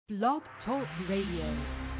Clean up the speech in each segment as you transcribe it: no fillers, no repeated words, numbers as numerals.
Blog Talk Radio.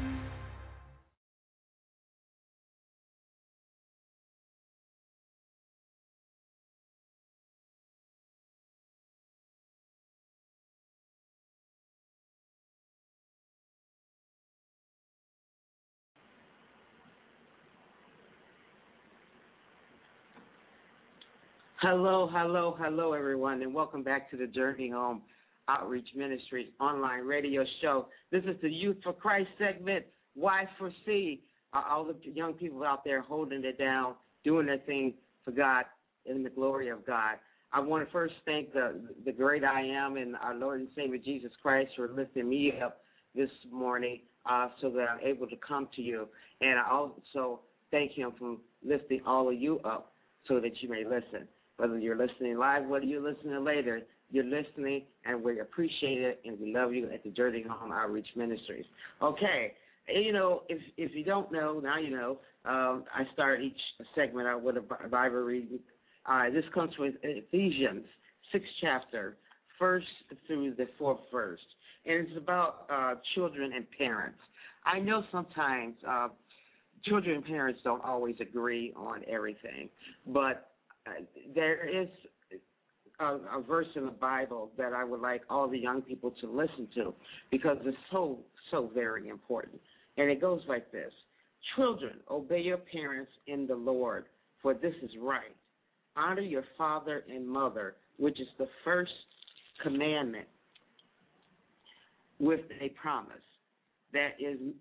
Hello, everyone, and welcome back to the Journey Home Outreach Ministries online radio show. This is the Youth for Christ segment, Y4C. All the young people out there holding it down, doing their thing for God and the glory of God. I want to first thank the great I Am and our Lord and Savior Jesus Christ for lifting me up this morning so that I'm able to come to you. And I also thank Him for lifting all of you up so that you may listen. Whether you're listening live, whether you're listening later, you're listening, and we appreciate it, and we love you at the Journey Home Outreach Ministries. Okay, you know, if you don't know, now you know. I start each segment out with a Bible reading. This comes from Ephesians 6th chapter, 1st through the 4th verse, and it's about children and parents. I know sometimes children and parents don't always agree on everything, but there is a verse in the Bible that I would like all the young people to listen to because it's so very important. And it goes like this. Children, obey your parents in the Lord, for this is right. Honor your father and mother, which is the first commandment with a promise that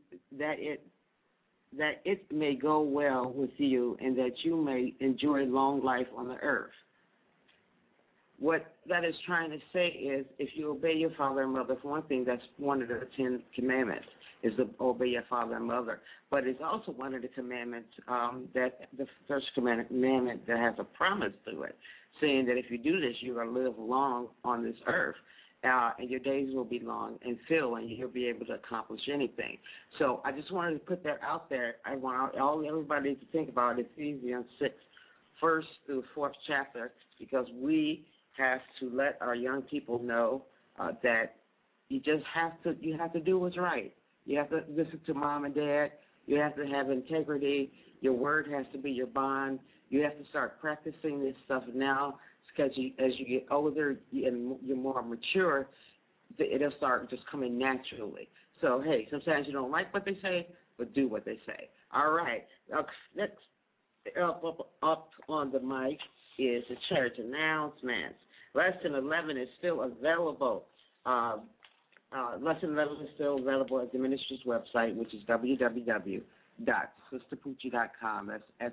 it may go well with you and that you may enjoy long life on the earth. What that is trying to say is if you obey your father and mother, for one thing, that's one of the 10 commandments, is to obey your father and mother. But it's also one of the commandments that the first commandment that has a promise to it, saying that if you do this, you're going to live long on this earth. And your days will be long and filled, and you'll be able to accomplish anything. So I just wanted to put that out there. I want everybody to think about Ephesians 6, 1st through 4th chapter, because we have to let our young people know that you have to do what's right. You have to listen to mom and dad. You have to have integrity. Your word has to be your bond. You have to start practicing this stuff now. Because as you get older and you're more mature, it'll start just coming naturally. So, hey, sometimes you don't like what they say, but do what they say. All right. Next up on the mic is the church announcements. Lesson 11 is still available. Lesson 11 is still available at the ministry's website, which is www.sisterpoochie.com. That's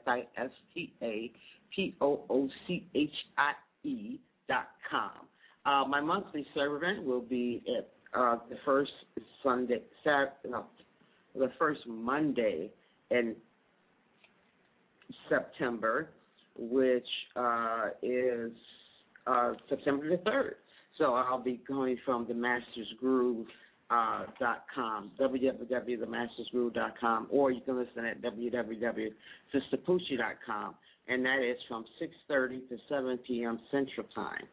SISTAPOOCHIE.com. My monthly sermon will be at the first Monday in September, which is September the 3rd. So I'll be going from themastersgroove.com, www.themastersgroove.com, or you can listen at www.sisterpoochie.com, and that is from 6:30 to 7 p.m. Central Time.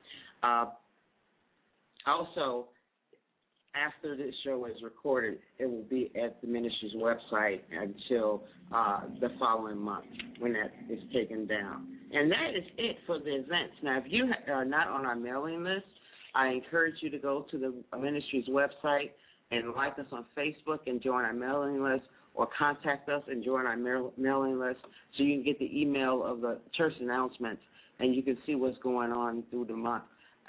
Also, after this show is recorded, it will be at the ministry's website until the following month when that is taken down. And that is it for the events. Now, if you are not on our mailing list, I encourage you to go to the ministry's website and like us on Facebook and join our mailing list, or contact us and join our mailing list so you can get the email of the church announcements and you can see what's going on through the month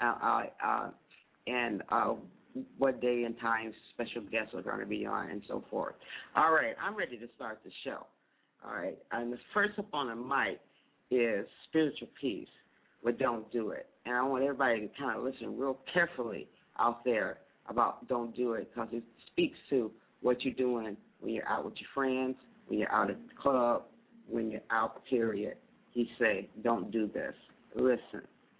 and what day and time special guests are going to be on and so forth. All right, I'm ready to start the show. All right, and the first up on the mic is Spiritual Peace with Don't Do It. And I want everybody to kind of listen real carefully out there about Don't Do It, because it speaks to what you're doing when you're out with your friends, when you're out at the club, when you're out, period. He say, don't do this. Listen.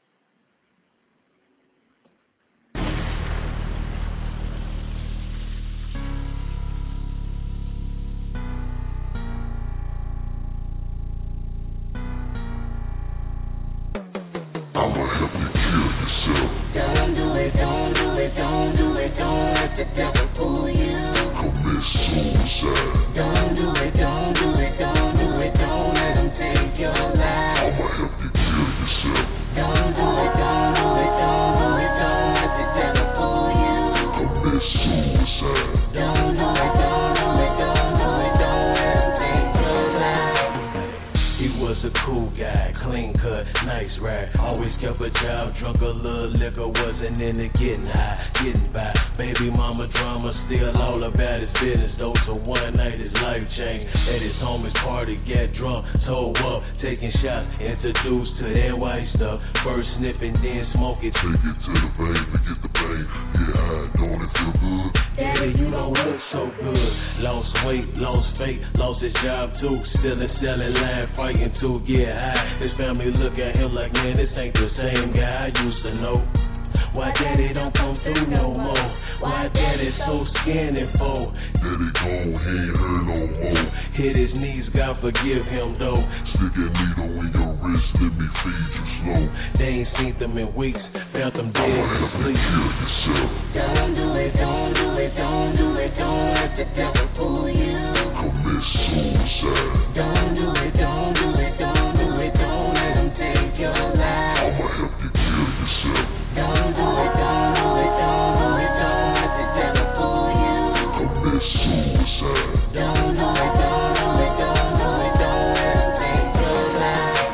I'ma help you kill yourself. Don't do it, don't do it, don't do it, don't let the devil fool you. nice ride. Always kept a job, drunk a little liquor, wasn't into getting high, getting by. Baby mama drama, still all about his business though. So one night his life changed. At his homie's party, got drunk, told up, taking shots, introduced to that white stuff. First sniffing, then smoke it. Take it to the vein, to get the pain. Get high, don't it feel good? Daddy, you don't look so good. Lost weight, lost faith, lost his job too. Still in selling line, fighting to get high. His family look at him like, man, this ain't the same guy I used to know. Why daddy don't come through no more? Why daddy so skinny for? Daddy gone, he ain't heard no more. Hit his knees, God forgive him though. Stick a needle in your wrist, let me feed you slow. They ain't seen them in weeks, found them dead in sleep. Kill yourself. Don't do it, don't do it, don't do it, don't let the devil fool you. Commit suicide. Don't do it, don't do it, don't do it, don't let him take your life. I'ma help you kill yourself. Don't do it, don't do it, don't do it, don't let the devil fool you. Commit suicide. Don't do it, don't do it, don't do it, don't let him take your life.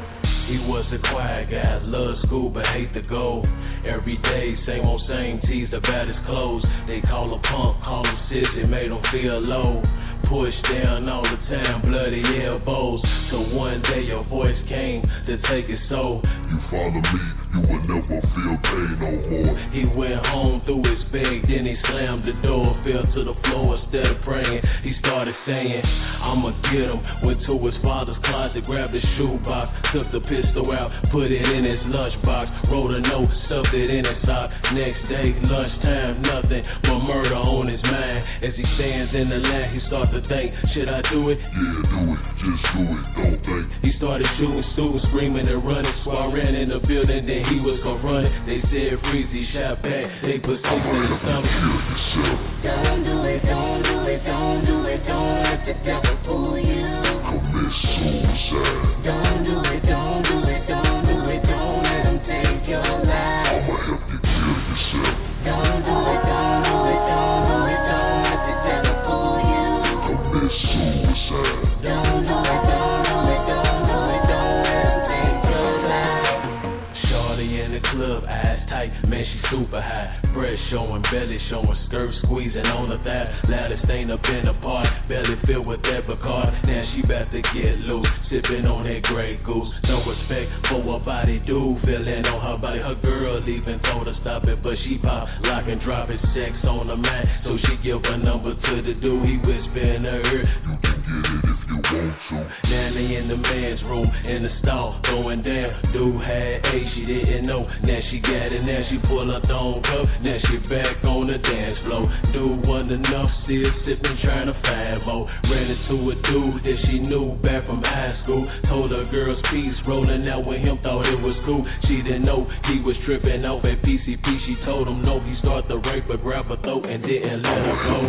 He was a quiet guy, loved school but hate to go. Every day, same old same, teased about his clothes. They call him punk, call him sissy, made him feel low. Pushed down all the time, bloody elbows. So one day your voice came to take his soul. You follow me, you will never feel pain no more. He went home, threw his bag, then he slammed the door, fell to the floor instead of praying. He started saying, I'ma get him. Went to his father's closet, grabbed his shoebox, took the pistol out, put it in his lunchbox, wrote a note, stuffed it in his sock. Next day, lunchtime, nothing but murder on his mind. As he stands in the line, he starts to think, should I do it? Yeah, do it, just do it, don't think. He started shooting students, screaming and running. So I ran in the building, then he was confronted. They said freeze, he shot back. They put six in his stomach. Kill yourself. Don't do it, don't do it, don't do it, don't let the devil fool you. Commit suicide. Don't do it, don't do it, don't do it, don't let him take your life. I'ma help you kill yourself. Don't do it, don't do it, don't do it, don't let the devil fool you. Commit suicide. Don't do it, don't do it, don't do it, don't let him take your life. Shorty in the club, eyes tight, man, she super high. Breast showing, belly showing, skirt squeezing on the thigh. Loudest thing up in the park, belly filled with that Picard. Now she about to get loose, sipping on that Grey Goose. No respect for her body, dude, feeling on her body. Her girl even told her stop it, but she pop, lock and drop it, sex on the mind. So she give her number to the dude, he whisper in her ear. You can get it if you want to. Now they in the man's room, in the stall, going down. Dude had AIDS, she didn't know. Now she got it, now she pull her thong cup. Now she back on the dance floor. Dude wasn't enough, still sipping, trying to find more. Ran into a dude that she knew back from high school. Told her girl's peace, rolling out with him, thought it was cool. She didn't know he was tripping off at PCP. She told him no, he started to rape her, grab her throat, and didn't let her go.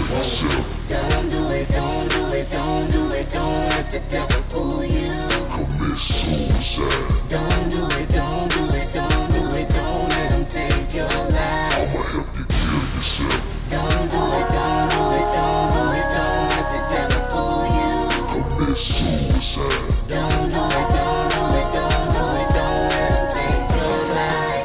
Don't do it, don't do it, don't do it, don't let the devil fool you. Commit suicide. Don't do it, don't do it, don't do it, don't let him take your life. I'ma help you kill yourself. Don't do it, don't do it, don't do it, don't let the devil fool you. Commit suicide. Don't do it, don't do it, don't do it, don't let him take your life.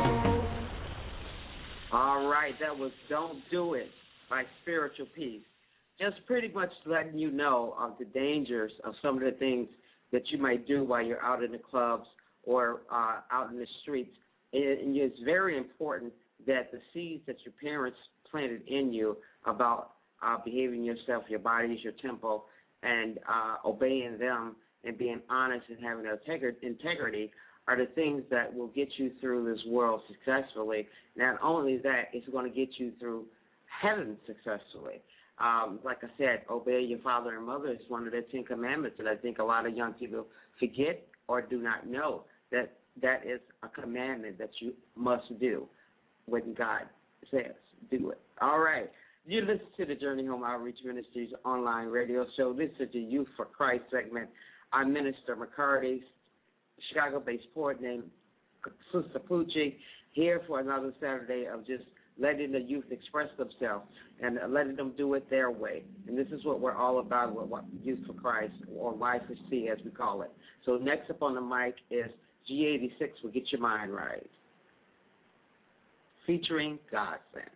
All right, that was Don't Do It by Spiritual Peace. Just pretty much letting you know of the dangers of some of the things that you might do while you're out in the clubs or out in the streets. And it's very important that the seeds that your parents planted in you about behaving yourself, your body is your temple, and obeying them and being honest and having integrity are the things that will get you through this world successfully. Not only that, it's going to get you through heaven successfully. Like I said, obey your father and mother is one of the 10 commandments that I think a lot of young people forget or do not know that is a commandment that you must do when God says do it. All right. You listen to the Journey Home Outreach Ministries online radio show. This is the Youth for Christ segment. I'm Minister McCarty, Chicago-based poet named Sister Poochie, here for another Saturday of just letting the youth express themselves and letting them do it their way. And this is what we're all about with Youth for Christ, or Y4C as we call it. So next up on the mic is G86 will get your mind right. Featuring Godsend.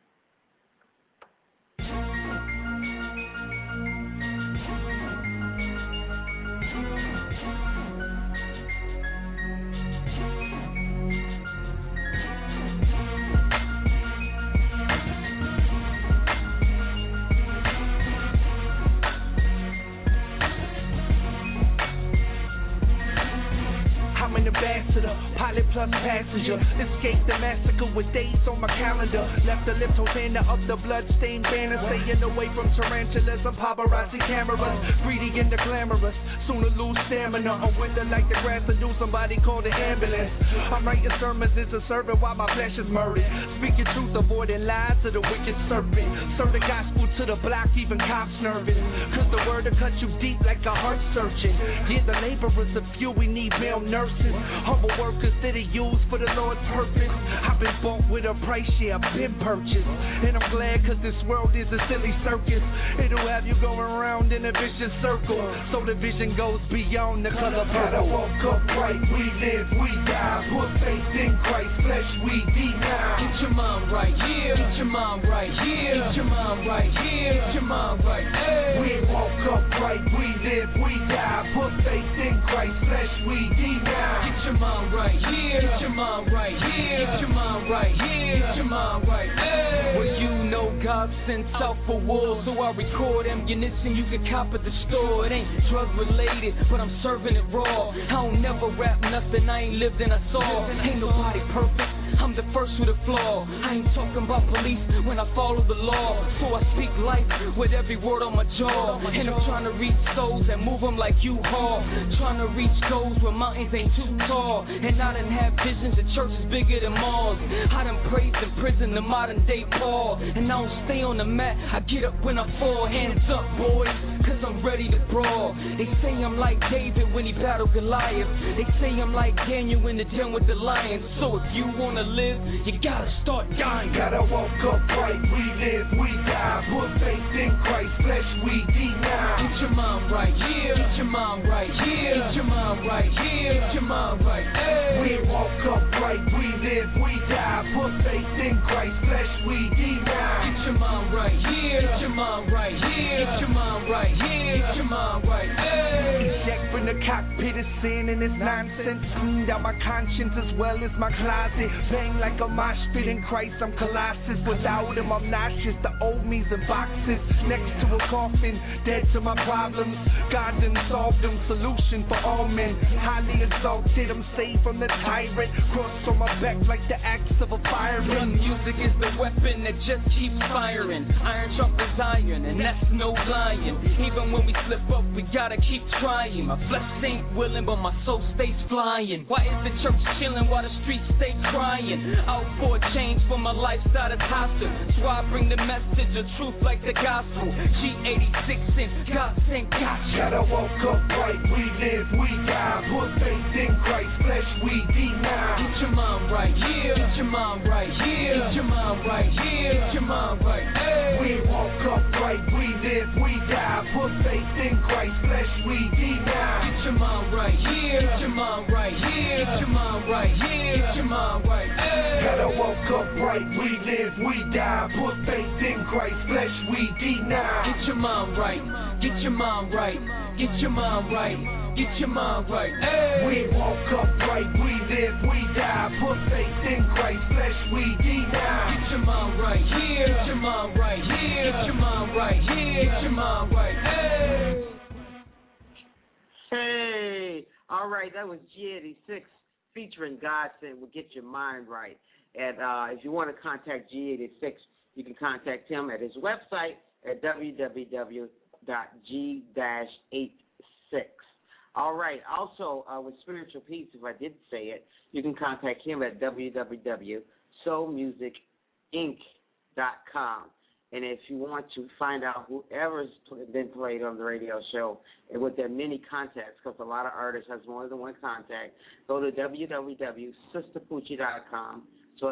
Ambassador, pilot plus passenger. Escaped the massacre with dates on my calendar. Left the lift Hosanna up the bloodstained banner. Staying away from tarantulas and paparazzi cameras. Greedy and the glamorous, sooner lose stamina. Or wither like the grass and do somebody call the ambulance. I'm writing sermons as a servant while my flesh is murdered. Speaking truth, avoiding lies to the wicked serpent. Serve the gospel to the block, even cops nervous. Cause the word will cut you deep like a heart surgeon. Yeah, the laborers are few, we need male nurses. Humble workers that are used for the Lord's purpose. I've been bought with a price, yeah, I've been purchased. And I'm glad cause this world is a silly circus. It'll have you going around in a vicious circle. So the vision goes beyond the color purple. Gotta walk upright, we live, we die. Put faith in Christ, flesh we deny. Get your mind right here, get your mind right here, get your mind right here, get your mind right. Hey. We walk upright, we live, we die. Put faith in Christ, flesh we deny. Get your mind right here, get your mind right here, get your mind right here, get your mind right. Hey. Well, you know God sent out for war, so I record ammunition you can cop at the store. It ain't drug related, but I'm serving it raw. I don't never rap nothing I ain't lived and I saw. Ain't nobody perfect, I'm the first with a flaw. I ain't talking about police when I follow the law. So I speak life with every word on my jaw. And I'm trying to reach souls and move them like U-Haul. Trying to reach goals where mountains ain't too tall. And I done have visions of churches bigger than malls. I done praised in prison the modern day Paul. And I don't stay on the mat, I get up when I fall. Hands up, boys, cause I'm ready to brawl. They say I'm like David when he battled Goliath. They say I'm like Daniel in the den with the lions. So if you wanna live, you gotta start dying. Gotta walk upright, we live, we die. Put faith in Christ, flesh we deny. Get your mind right here, get your mind right here, get your mind right here, get your mind right. Hey. We walk upright, we live, we die. Put faith in Christ, flesh we deny. Get your mind right here, get your mind right here, get your mind right here, get your mind right. Hey. Eject from the cockpit of sin and its nonsense. Cleaned out my conscience as well as my closet. Bang like a mosh pit in Christ, I'm Colossus. Without him, I'm nauseous. The old me's in boxes. Next to a coffin, dead to my problems. God done solved them, solution for all men. Highly exalted, I'm saved from the tyrant. Cross on my back like the axe of a fireman. Gun music is the weapon that just keeps firing. Iron sharpens iron, and that's no lying. Even when we slip up, we gotta keep trying. My flesh ain't willing, but my soul stays flying. Why is the church chilling while the streets stay crying? Out for a change for my lifestyle is hostile. So I bring the message of truth like the gospel. G86 and God sent gotcha. Gotta walk upright, we live, we die. Put faith in Christ, flesh we deny. Get your mind right here, get your mind right here, get your mind right here, get your mind right. Hey. We walk upright, we live, we die. Put faith in Christ, flesh we deny. Get your mind right here, get your mind right here, get your mind right here, get your mind right. Hey. Gotta walk upright, we live, we die. Put faith in Christ, flesh we deny. Get your mind right, get your mind right, get your mind right, get your mind right. Hey. We walk upright, we live, we die. Put faith in Christ, flesh we deny. Get your mind right here, get your mind right here, get your mind right here, get your mind right. Hey. Hey, all right, that was G86 featuring Godsend will get your mind right. And if you want to contact G86, you can contact him at his website at www.g-86. All right, also with Spiritual Peace, if I didn't say it, you can contact him at www.soulmusicinc.com. And if you want to find out whoever's been played on the radio show and with their many contacts, because a lot of artists has more than one contact, go to www.sisterpoochie.com. So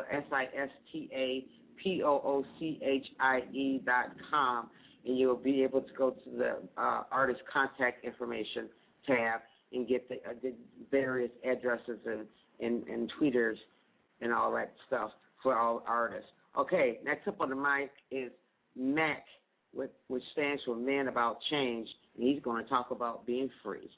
SISTAPOOCHIE.com, and you'll be able to go to the artist contact information tab and get the various addresses and tweeters and all that stuff for all artists. Okay, next up on the mic is Mac, which stands for Man About Change, and he's going to talk about being free.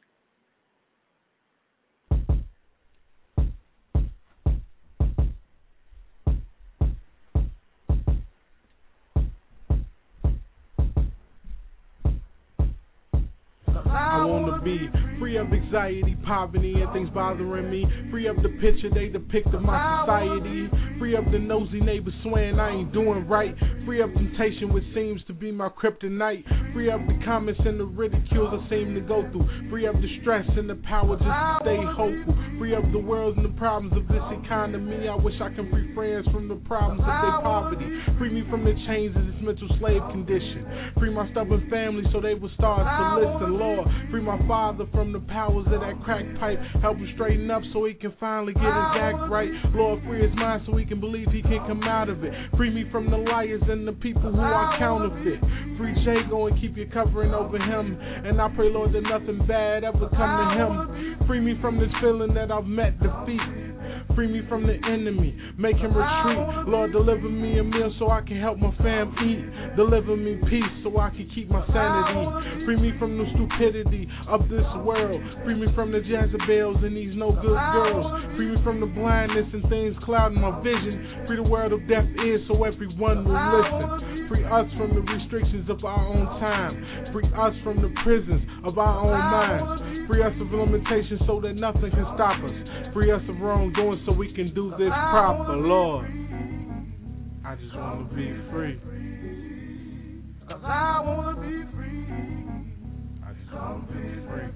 I want to be free of anxiety, poverty, and things bothering me. Free of the picture they depict of my society. Free of the nosy neighbors swearing I ain't doing right. Free of temptation, which seems to be my kryptonite. Free of the comments and the ridicules I seem to go through. Free of the stress and the power just to stay hopeful. Free of the world and the problems of this economy. I wish I can free friends from the problems of their poverty. Free me from the chains of this mental slave condition. Free my stubborn family so they will start to listen, Lord. Free my father from the powers of that crack pipe. Help him straighten up so he can finally get his act right. Lord, free his mind so he can believe he can come out of it. Free me from the liars and the people who are counterfeit. Free Jago and keep your covering over him. And I pray, Lord, that nothing bad ever come to him. Free me from this feeling that I've met defeat. Free me from the enemy, make him retreat. Lord, deliver me a meal so I can help my fam eat. Deliver me peace so I can keep my sanity. Free me from the stupidity of this world. Free me from the Jezebels and these no good girls. Free me from the blindness and things clouding my vision. Free the world of deaf ears so everyone will listen. Free us from the restrictions of our own time. Free us from the prisons of our own minds. Free us of limitations so that nothing can stop us. Free us of wrongdoing so we can do this proper, Lord. I just want to be free. 'Cause I want to be free. I just want to be free.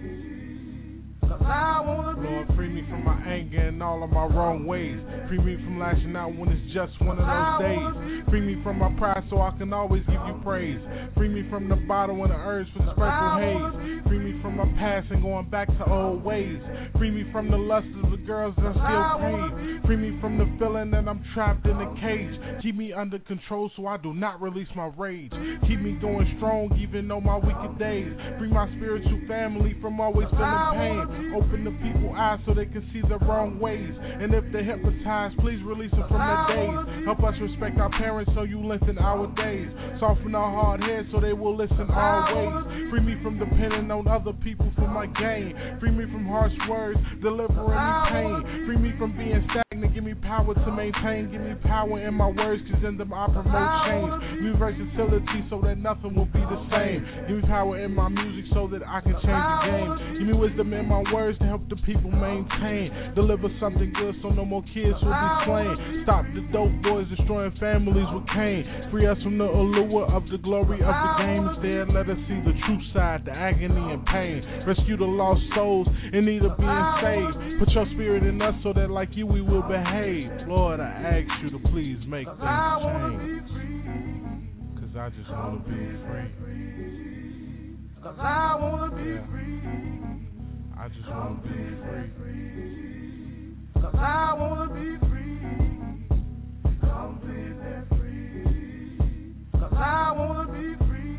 'Cause I want to be free. Lord, free me from my anger and all of my wrong ways. Free me from lashing out when it's just one of those days. Free me from my pride so I can always give you praise. Free me from the bottle and the urge for the spiritual haze. Free me from my past and going back to old ways. Free me from the lust of the girls that still pay. Free me from the feeling that I'm trapped in a cage. Keep me under control so I do not release my rage. Keep me going strong even on my weaker days. Free my spiritual family from always feeling pain. Open the people's eyes so they can see the wrong ways. And if they're hypnotized, please release them from their days. Help us respect our parents so you lengthen our days. Soften our hard heads so they will listen always. Free me from depending on other people for my gain. Free me from harsh words, delivering me pain. Free me from being stagnant, give me power to maintain. Give me power in my words, cause in them I promote change. Give me versatility so that nothing will be the same. Give me power in my music so that I can change the game. Give me wisdom in my words to help the people maintain. Deliver something good so no more kids will be slain. Stop the dope boys destroying families with cane. Free us from the allure of the glory of the game. Instead, let us see the true side, the agony and pain. Rescue the lost souls in need of being saved. Put your spirit in us so that like you we will behave. Lord, I ask you to please make things change. Cause I just want to be free. Cause I want to be free. I just want to be free. Cause I want to be free. Completely free. Cause I want to be free.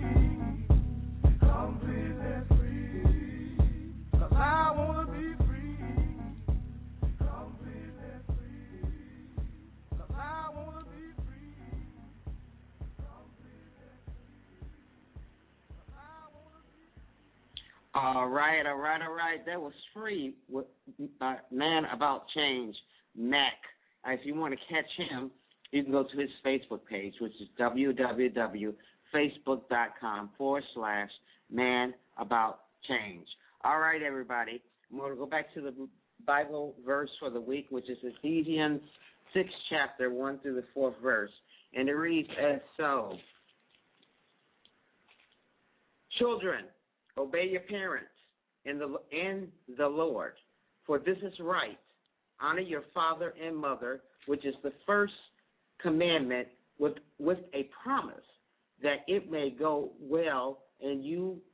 Completely free. Cause I want to be free. Completely free. Cause I want to be free. Completely free. Cause I want to be free. All right. That was free with Man About Change, Mac. If you want to catch him, you can go to his Facebook page, which is www.facebook.com/Man About Change. All right, everybody. I'm going to go back to the Bible verse for the week, which is Ephesians 6th chapter, 1 through the 4th verse. And it reads as so. Children, obey your parents in the Lord, for this is right. Honor your father and mother, which is the first commandment with a promise that it may go well and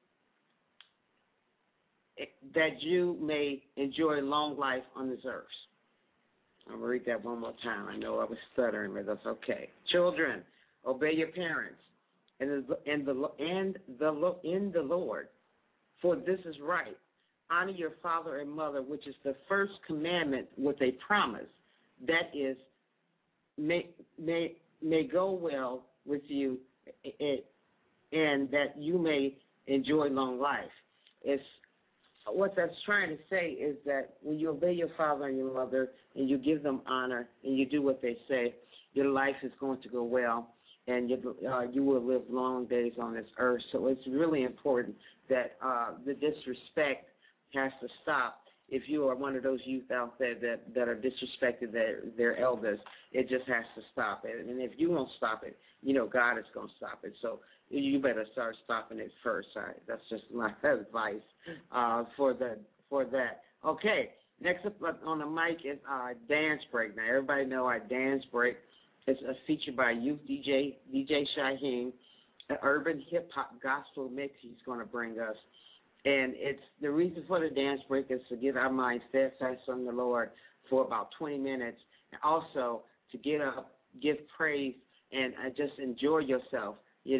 that you may enjoy long life on this earth. I'm going to read that one more time. I know I was stuttering, but that's okay. Children, obey your parents in the Lord, for this is right. honor your father and mother, which is the first commandment with a promise. That is, may go well with you, and that you may enjoy long life. It's what that's trying to say is that when you obey your father and your mother and you give them honor and you do what they say, your life is going to go well, and you will live long days on this earth. So it's really important that the disrespect has to stop. If you are one of those youth out there that are disrespecting their elders, it just has to stop. And if you won't stop it, God is going to stop it. So you better start stopping it first. That's just my advice for that. Okay, next up on the mic is our dance break. Now, everybody know our dance break is a feature by youth DJ Shaheem, an urban hip-hop gospel mix he's going to bring us. And it's the reason for the dance break is to get our minds steadfast on the Lord for about 20 minutes, and also to get up, give praise, and just enjoy yourself.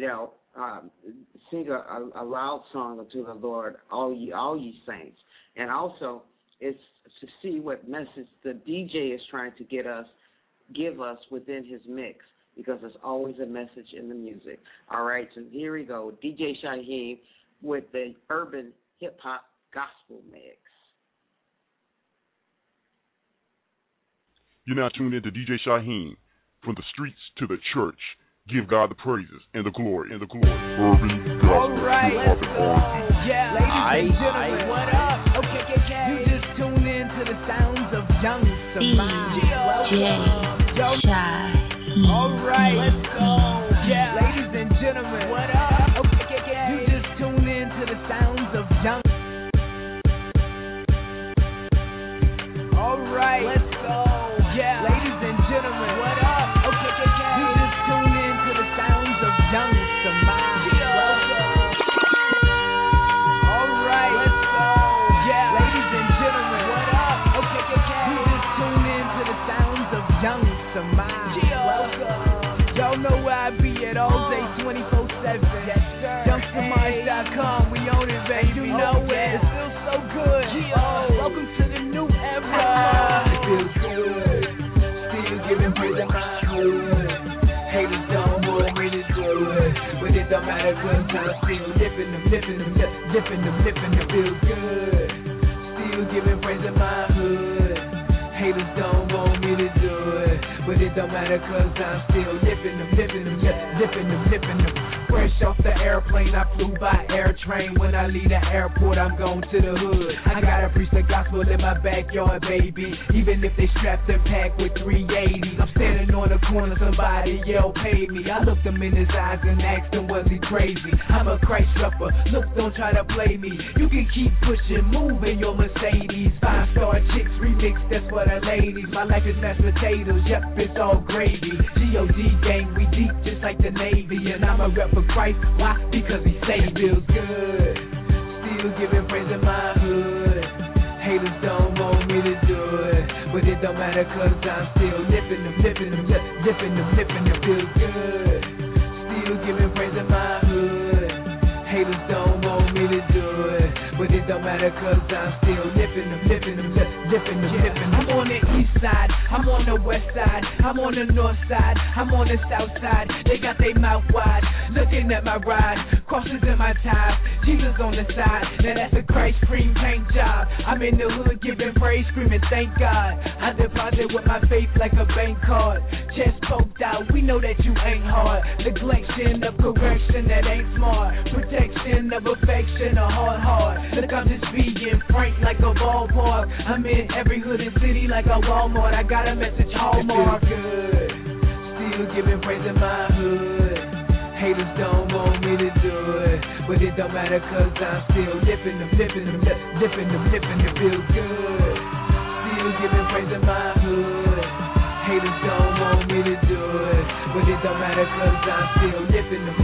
Sing a loud song unto the Lord, all ye saints. And also, it's to see what message the DJ is trying to give us within his mix, because there's always a message in the music. All right, so here we go. DJ Shaheem with the urban hip-hop gospel mix. You're now tuned into DJ Shaheem. From the streets to the church, give God the praises and the glory and the glory. Urban gospel. All right, let's go. Yeah, ladies and gentlemen, what up? Okay. You just tuned in to the sounds of Young Samai. DJ Shaheem. All right, let's go. Yeah, ladies and gentlemen, what up? Okay. You just tuned in to the sounds of Young. All right, let's go. Yeah, ladies and gentlemen, what up? Okay. You just tuned in to the sounds of Young Samai. All right, let's go. Yeah, ladies and gentlemen, what up? Okay. You just tuned in to the sounds of Young Samai. Y'all know where I be at all day, 24/7. Yes, sir. YoungSamai.com, we own it, baby. You know it. It feels so good. Welcome to the new era. It feels good. Still giving praise in my hood. Haters don't want me to do it, but it don't matter 'cause I'm still lifting them. It feels good. Still giving praise in my hood. Haters don't want me to do it, but it don't matter 'cause I'm still lifting them. Fresh off the airplane, I flew by air train. When I leave the airport, I'm going to the hood. I gotta preach the gospel in my backyard, baby. Even if they strapped and packed with 380s, I'm standing on the corner, somebody yell, pay me. I looked him in his eyes and asked him, was he crazy? I'm a Christ rapper, look, don't try to play me. You can keep pushing, moving your Mercedes. 5-star chicks remix, that's for the ladies. My life is mashed potatoes, yep, it's all gravy. G.O.D. gang, we deep just like the Navy. And I'm a rep for Christ, why? Because he saved me. Feels good, still giving praise in my hood. Haters don't want me to do it, but it don't matter 'cause I'm still lifting them. It feels good, still giving praise in my hood. Haters don't want me to do it, but it don't matter 'cause I'm still lifting them. I'm on the east side, I'm on the west side, I'm on the north side, I'm on the south side. They got their mouth wide, looking at my ride, crosses in my ties, Jesus on the side. Now that's a Christ cream paint job. I'm in the hood giving praise, screaming thank God. I deposit with my faith like a bank card. Chest poked out, we know that you ain't hard. Neglection of correction that ain't smart. Protection of affection, a hard. Look, I'm just being frank like a ballpark. I'm in every hood and city like a Walmart. I got a message hallmark. It feels good, still giving praise in my hood. Haters don't want me to do it, but it don't matter 'cause I'm still lifting them. It feels good, still giving praise in my hood. Haters don't want me to do it, but it don't matter 'cause I'm still lifting them.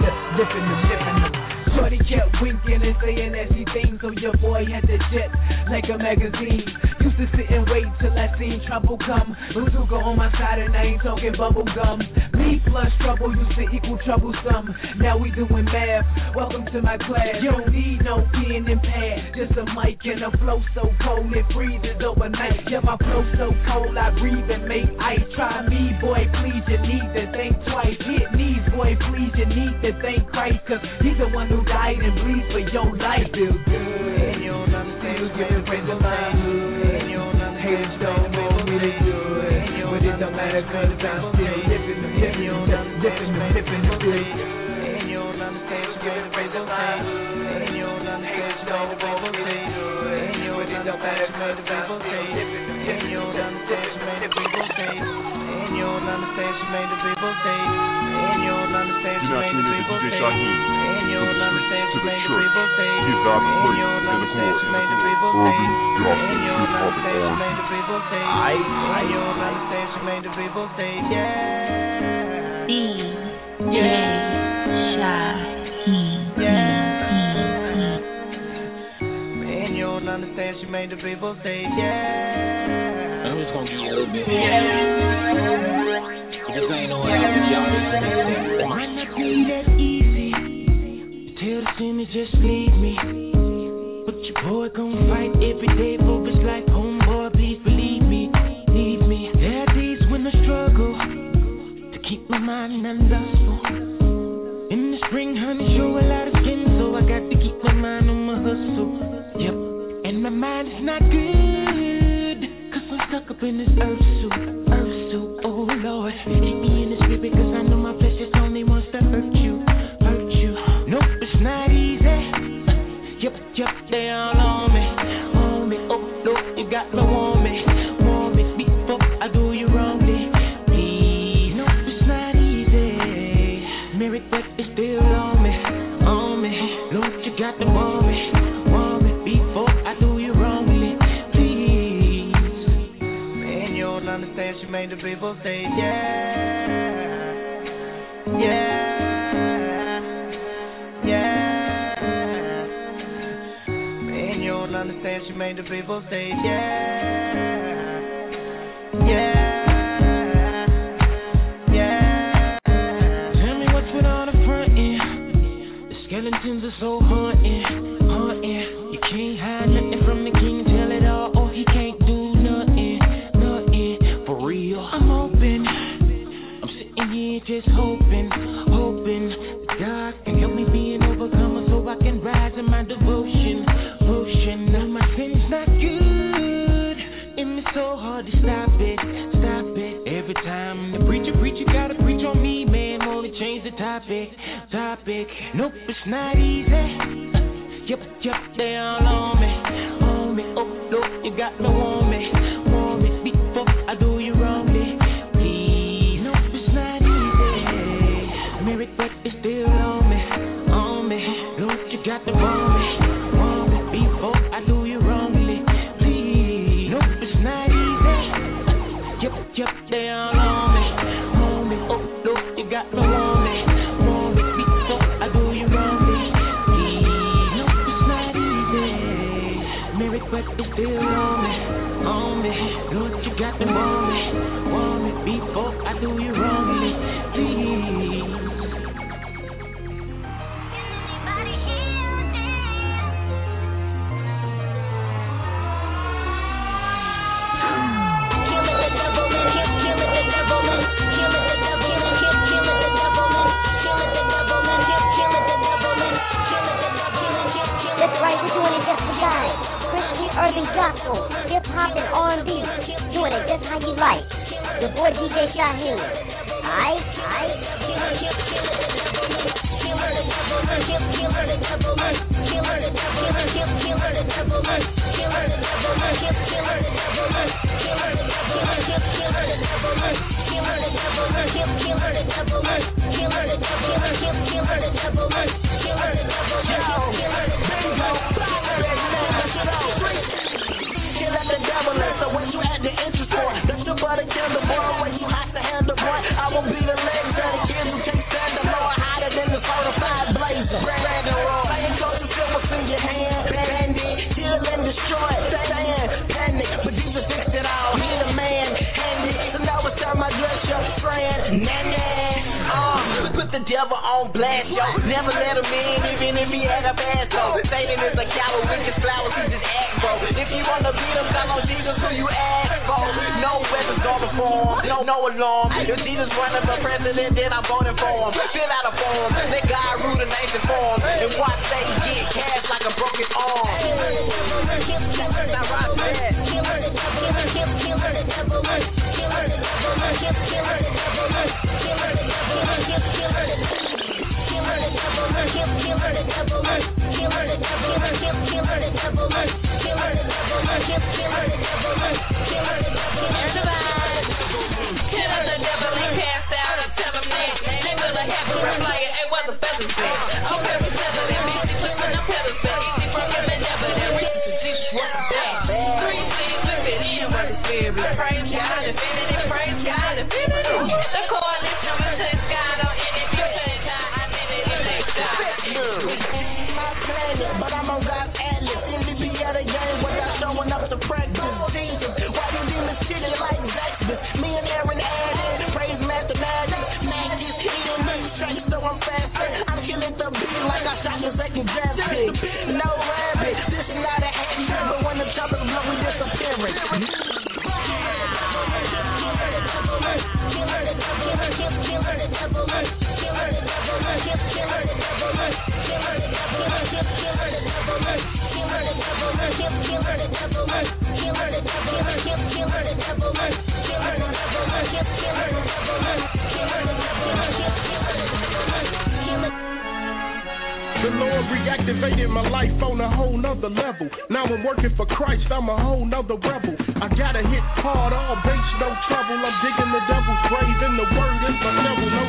Shorty kept winking and saying that she thinks, so your boy had to jet like a magazine. Used to sit and wait till I seen trouble come. Bazooka on my side and I ain't talking bubble gum. B plus trouble used to equal troublesome. Now we doing math. Welcome to my class. You don't need no pen and pad, just a mic and a flow so cold it freezes overnight. Yeah, my flow so cold I breathe and make ice. Try me, boy, please, you need to think twice. Hit knees, boy, please, you need to thank Christ, cause he's the one who died and breathed for your life. Feel good, and you don't understand, you get afraid of my hood, and you don't understand, haters don't want me to do it, but it don't matter cause I'm still living the living, living the good. And you don't understand, you get afraid of my hood, and you don't understand, you don't want me to do it, but it don't matter cause I'm still living the living, and you don't understand, you made the people say, and you don't understand, you made the people say, and you don't understand, you made the people say, and you don't understand, you made the people say, Give God the praise and the glory and the glory. and you don't understand, you made the people say, and you don't understand, you made the people say, yeah, and you don't understand, she made the people say, yeah. I'm just gonna give you a little bit. This ain't no y'all. Might not be that easy. Tell the sinner just leave me. But your boy gon' fight every day for his life. Homeboy, please believe me. Leave me. There are days when I struggle to keep my mind unlustful. In the spring, honey, show a lot of skin, so I got to keep my mind on my hustle. Yep, and my mind is not good, cause I'm stuck up in this earth suit. Oh Lord, keep me in the spirit, cause I know my flesh just only wants to hurt you. Nope, it's not easy. Yep, they all on me. Oh Lord, you got no on me. Before I do you wrongly. Please, nope, it's not easy. Merit, but it's still on me. Lord, you got to want me. Before I do you wrongly. Please. Man, you don't understand, she made the people say, yeah. Man, you don't understand, she made the people say, yeah. Tell me what's with all the frontin'. The skeletons are so haunting. You can't hide nothing from the king, tell it all, or he can't do nothing. For real, I'm hoping, I'm sitting here just hoping that God can help me be an overcomer so I can rise in my devotion. Now my sin's not good, and it's so hard to stop it. Every time the preacher gotta preach on me, man, wanna change the topic. Nope, it's not easy. Yep, they all on me. Oh Lord, you got no on me. Before I do you wrongly. Please, nope, it's not easy. Merit, but it's still on me. Lord, you got to want me. Before I do you wrongly. Please, nope, it's not easy. Yep, they all on me. Oh Lord, you got no on me. Before I do you wrongly. Please, nope, it's not easy. Merit, but it's still on me. Lord, you got to want me. Before I do you wrongly. Please. That's right, we're doing it just for guys. Christian urban gospel, hip hop and R&B. Doing it just how you like. Your boy DJ Shaheem. Aight. So when you at the entrance point, that's the butter kill the boy. When you have to handle boy, I won't be the legs that the kids who can't stand alone. devil on blast, yo. Never let him in, even if he had a bad soul. Satan is a coward with his flowers, he just act, bro. If you wanna beat him, call on Jesus, who you ask for. No weapons gonna form, no alarm. If Jesus running for president, then I'm voting for him. Fill out a form, let God rule the nation for him. And watch Satan get cash like a broken arm. Now rock that. No rabbit, this is not an accident, but when the troubles blow, we disappearing. The Lord reactivated my life on a whole nother level. Now I'm working for Christ, I'm a whole nother rebel. I gotta hit hard, all base, no trouble. I'm digging the devil's grave, and the word is my devil. No.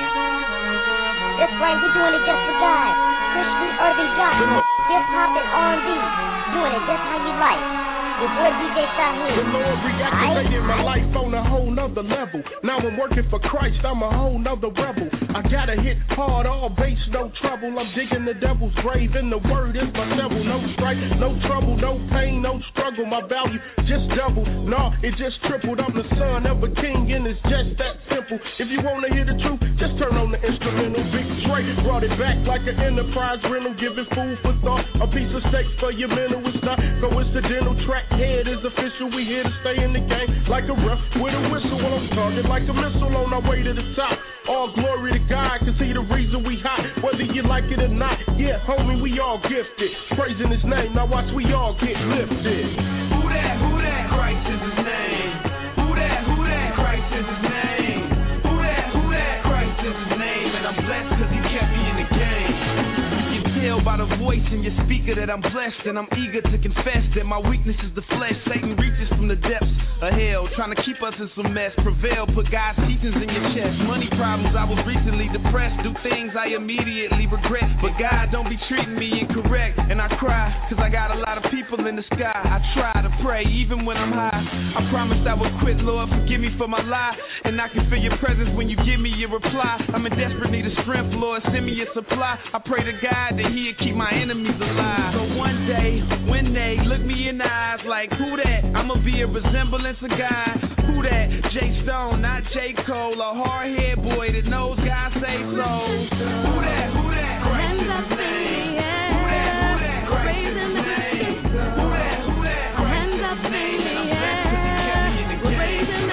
That's right, we're doing it just for God. Christian urban gospel, hip hop and R&B. Doing it just how you like. Your boy DJ Shaheem. The Lord reactivated my life on a whole nother level. Now I'm working for Christ, I'm a whole nother rebel. I gotta hit hard, all base, no trouble. I'm digging the devil's grave, and the word is my devil. No strife, no trouble, no pain, no struggle. My value just double, no, it just tripled. I'm the son of a king, and it's just that simple. If you wanna hear the truth, just turn on the instrumental. Big Trey brought it back like an enterprise rental, giving food for thought. A piece of steak for your mental, it's not coincidental. Track head is official, we here to stay in the game like a ref with a whistle on target, like a missile on our way to the top. All glory to God, cause he the reason we hot, whether you like it or not. Yeah, homie, we all gifted, praising his name, now watch we all get lifted. Who that, Christ is his name. Who that, Christ is his name. Who that, Christ is his name. And I'm blessed cause he kept me in the game. You can tell by the voice in your speaker that I'm blessed, and I'm eager to confess that my weakness is the flesh. Satan reaches from the depths of hell, trying to keep us in some mess. Prevail, put God's teachings in your chest. Money problems, I was recently depressed. Do things I immediately regret, but God don't be treating me incorrect. And I cry, cause I got a lot of people in the sky. I try to pray, even when I'm high. I promised I would quit, Lord, forgive me for my lie. And I can feel your presence when you give me your reply. I'm in desperate need of strength, Lord, send me a supply. I pray to God that he'll keep my enemies alive. So one day, when they look me in the eyes like, who that? I'ma be a resemblance of God. Who that? J Stone, not J Cole. A hard-head boy that knows God save souls. Who that? Christ is his name. Who that? Christ is his name. Who that? Christ is his name. And I'm blessed cause he kept me in the game.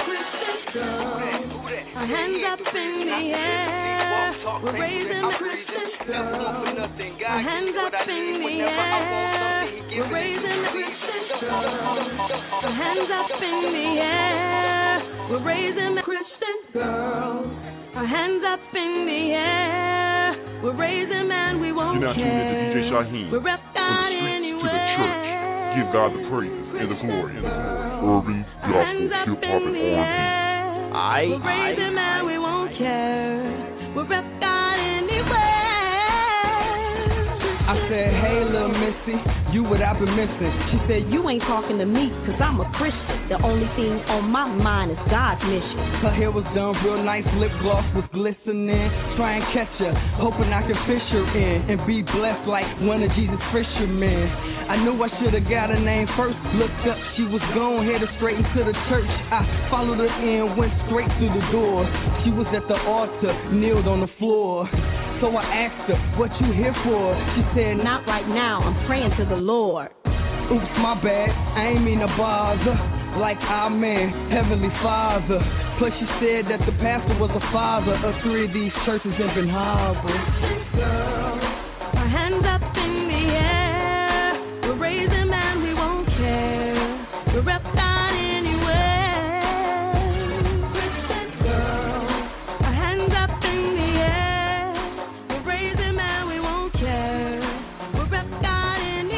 Our hands up in the air. We're raising the Christian girl. Our hands up in the air. We're raising the Christian girl. Our hands up in the air. We're raising the Christian girl. Our hands up in the air. We're raising and we won't care. You're now tuned in to DJ Shaheem. We rep God anywhere. To the church. Give God the praises and the glory. Urban, gospel, hip hop, and R&B. We're raising and we won't care. We'll rep God anywhere. I said, hey, little missy, you what I've been missing. She said, you ain't talking to me, cause I'm a Christian. The only thing on my mind is God's mission. Her hair was done real nice, lip gloss was glistening. Try and catch her, hoping I can fish her in and be blessed like one of Jesus' fishermen. I knew I should've got her name first. Looked up, she was gone, headed straight into the church. I followed her in, went straight through the door. She was at the altar, kneeled on the floor. So I asked her, what you here for? She said, not right now, I'm praying to the Lord. Oops, my bad, I ain't mean to bother. Like, amen, Heavenly Father. Plus she said that the pastor was the father of 3 of these churches in Ben Harbor. Our hands up in the air, we're raising man, we won't care. We're up God anywhere. Christian girl, our hands up in the air, we're raising man, we won't care. We're up God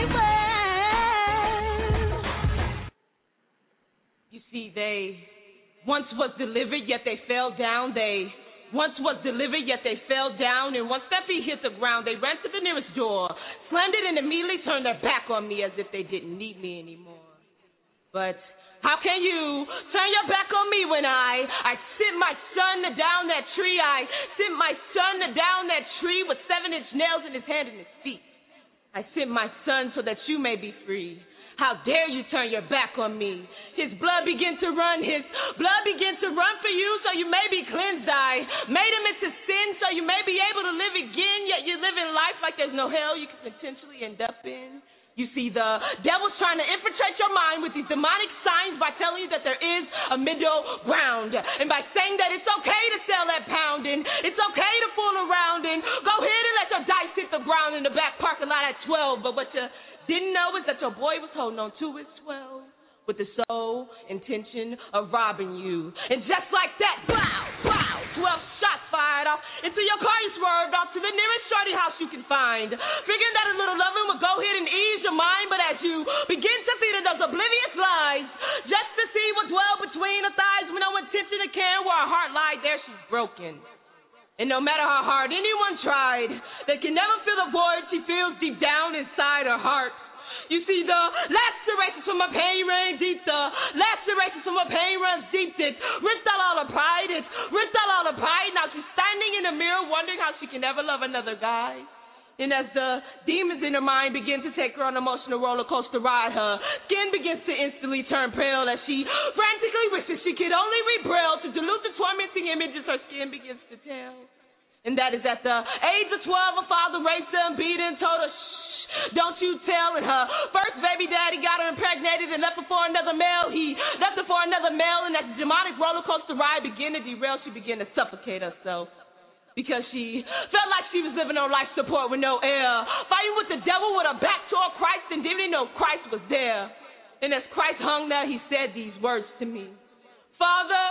anywhere. You see, they once was delivered, yet they fell down. They once was delivered, yet they fell down. And once their feet hit the ground, they ran to the nearest door, slammed it, and immediately turned their back on me as if they didn't need me anymore. But how can you turn your back on me when I sent my son down that tree? I sent my son down that tree with 7-inch nails in his hand and his feet. I sent my son so that you may be free. How dare you turn your back on me? His blood began to run. His blood began to run for you so you may be cleansed. I made him into sin so you may be able to live again, yet you're living life like there's no hell you could potentially end up in. You see, the devil's trying to infiltrate your mind with these demonic signs by telling you that there is a middle ground, and by saying that it's okay to sell that pound, and it's okay to fool around, and go ahead and let your dice hit the ground in the back parking lot at 12. But what you didn't know is that your boy was holding on to his 12 with the sole intention of robbing you. And just like that, pow, pow, 12 shots fired off into your car. You swerved off to the nearest shorty house you can find, figuring that a little loving would go ahead and ease your mind. But as you begin to feed in those oblivious lies, just to see what dwelled between her thighs with no intention of caring where her heart lied, there she's broken. And no matter how hard anyone tried, they can never fill the void she feels deep down inside her heart. You see, the lacerations from her pain ran deep. The lacerations from her pain runs deep. It ripped out all her pride. It ripped out all her pride. Now she's standing in the mirror wondering how she can never love another guy. And as the demons in her mind begin to take her on an emotional roller coaster ride, her skin begins to instantly turn pale as she frantically wishes she could only read Braille to dilute the tormenting images her skin begins to tell. And that is at the age of 12, her father raped her and beat her and told her, shh, don't you tell. And her first baby daddy got her impregnated and left her for another male. He left her for another male, and as the demonic roller coaster ride began to derail, she began to suffocate herself. Because she felt like she was living on life support with no air, fighting with the devil with her back toward Christ and didn't even know Christ was there. And as Christ hung there, he said these words to me. Father,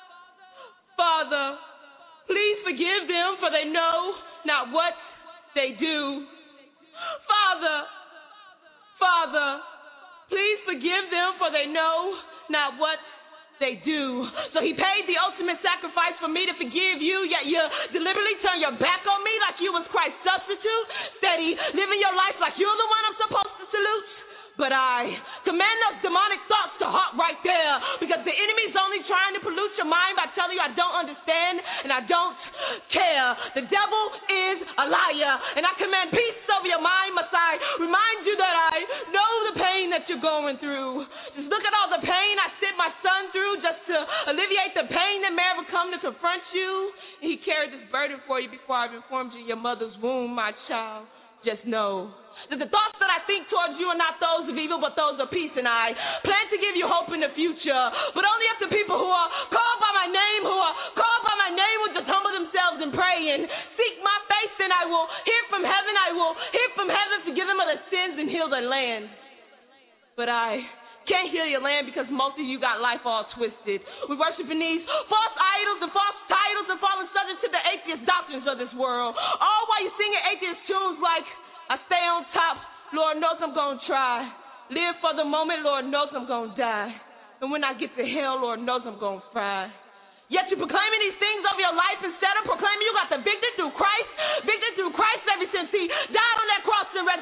Father, please forgive them, for they know not what they do. Father, Father, please forgive them, for they know not what they do. So he paid the ultimate sacrifice for me to forgive you, yet you deliberately turn your back on me like you was Christ's substitute, steady living your life like you're the one I'm supposed to salute. But I command those demonic thoughts to halt right there, because the enemy's only trying to pollute your mind by telling you I don't understand and I don't care. The devil is a liar, and I command peace over your mind. Must I remind you that I know the pain that you're going through? Just look at all the pain I sent my son through just to alleviate the pain that may ever come to confront you. He carried this burden for you before I even formed you in your mother's womb, my child. Just know that the thoughts that I think towards you are not those of evil, but those of peace, and I plan to give you hope in the future, but only if the people who are called by my name, will just humble themselves and pray and seek my face, then I will hear from heaven. I will hear from heaven, forgive them of their sins and heal their land. But I can't heal your land because most of you got life all twisted. We're worshiping these false idols and false titles and falling subject to the atheist doctrines of this world, all while you're singing atheist tunes like, I stay on top, Lord knows I'm going to try. Live for the moment, Lord knows I'm going to die. And when I get to hell, Lord knows I'm going to fry. Yet you're proclaiming these things over your life instead of proclaiming you got the victory through Christ ever since he died on that cross and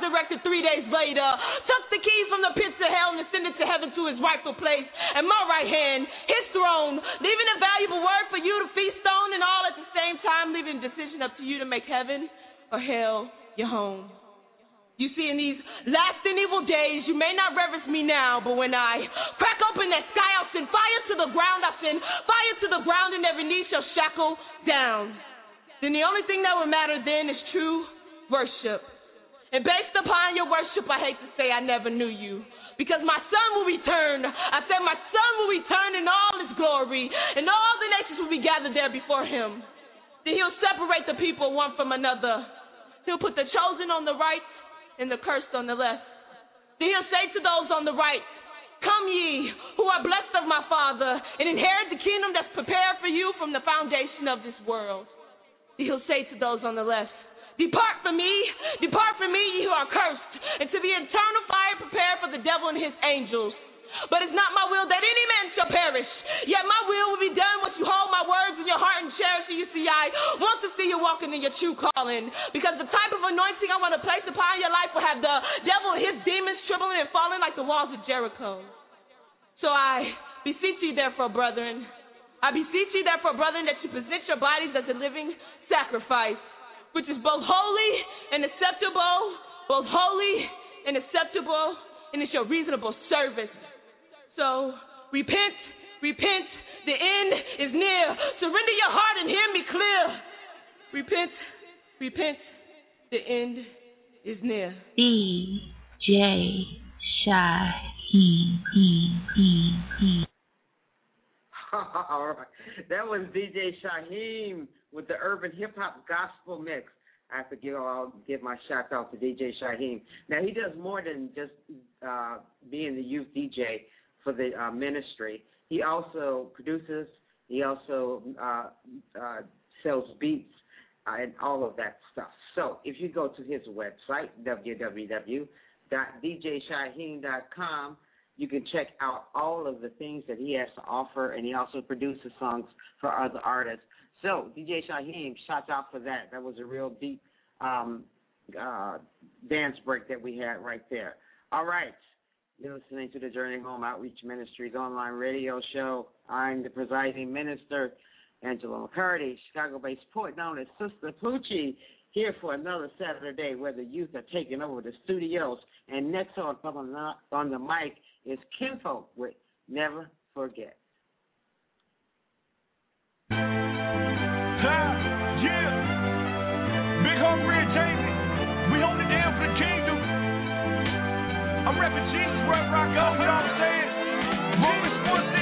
later. Took the keys from the pits of hell and ascended to heaven to his rightful place. And my right hand, his throne, leaving a valuable word for you to feast on, and all at the same time leaving a decision up to you to make heaven or hell your home. You see, in these last and evil days, you may not reverence me now, but when I crack open that sky, I'll send fire to the ground. I'll send fire to the ground, and every knee shall shackle down. Then the only thing that will matter then is true worship. And based upon your worship, I hate to say I never knew you, because my son will return. I said my son will return in all his glory, and all the nations will be gathered there before him. Then he'll separate the people one from another. He'll put the chosen on the right and the cursed on the left. Then he'll say to those on the right, come ye, who are blessed of my Father, and inherit the kingdom that's prepared for you from the foundation of this world. Then he'll say to those on the left, depart from me, ye who are cursed, into the eternal fire prepared for the devil and his angels. But it's not my will that any man shall perish, yet my will be done once you hold my words in your heart and cherish it. You see, I want to see you walking in your true calling, because the type of anointing I want to place upon your life will have the devil and his demons trembling and falling like the walls of Jericho. So I beseech you therefore, brethren, that you present your bodies as a living sacrifice, which is both holy and acceptable, and it's your reasonable service. So repent, the end is near. Surrender your heart and hear me clear. Repent, the end is near. DJ Shyheim. All right. That was DJ Shyheim with the Urban Hip Hop Gospel Mix. I have to give my shout out to DJ Shyheim. Now, he does more than just being the youth DJ for the ministry. He also produces, he also sells beats and all of that stuff. So if you go to his website, www.djshyheim.com, you can check out all of the things that he has to offer, and he also produces songs for other artists. So, DJ Shyheim, shout out for that. That was a real deep dance break that we had right there. All right. You're listening to the Journey Home Outreach Ministries online radio show. I'm the presiding minister, Angela McCarty, Chicago-based poet known as Sister Poochie, here for another Saturday where the youth are taking over the studios. And next on the mic is Kinfolk with Never Forget. Big Home Red Jamie, we hold it down for the kingdom. I'm repping Jesus right rock out, you know what I'm saying? Romans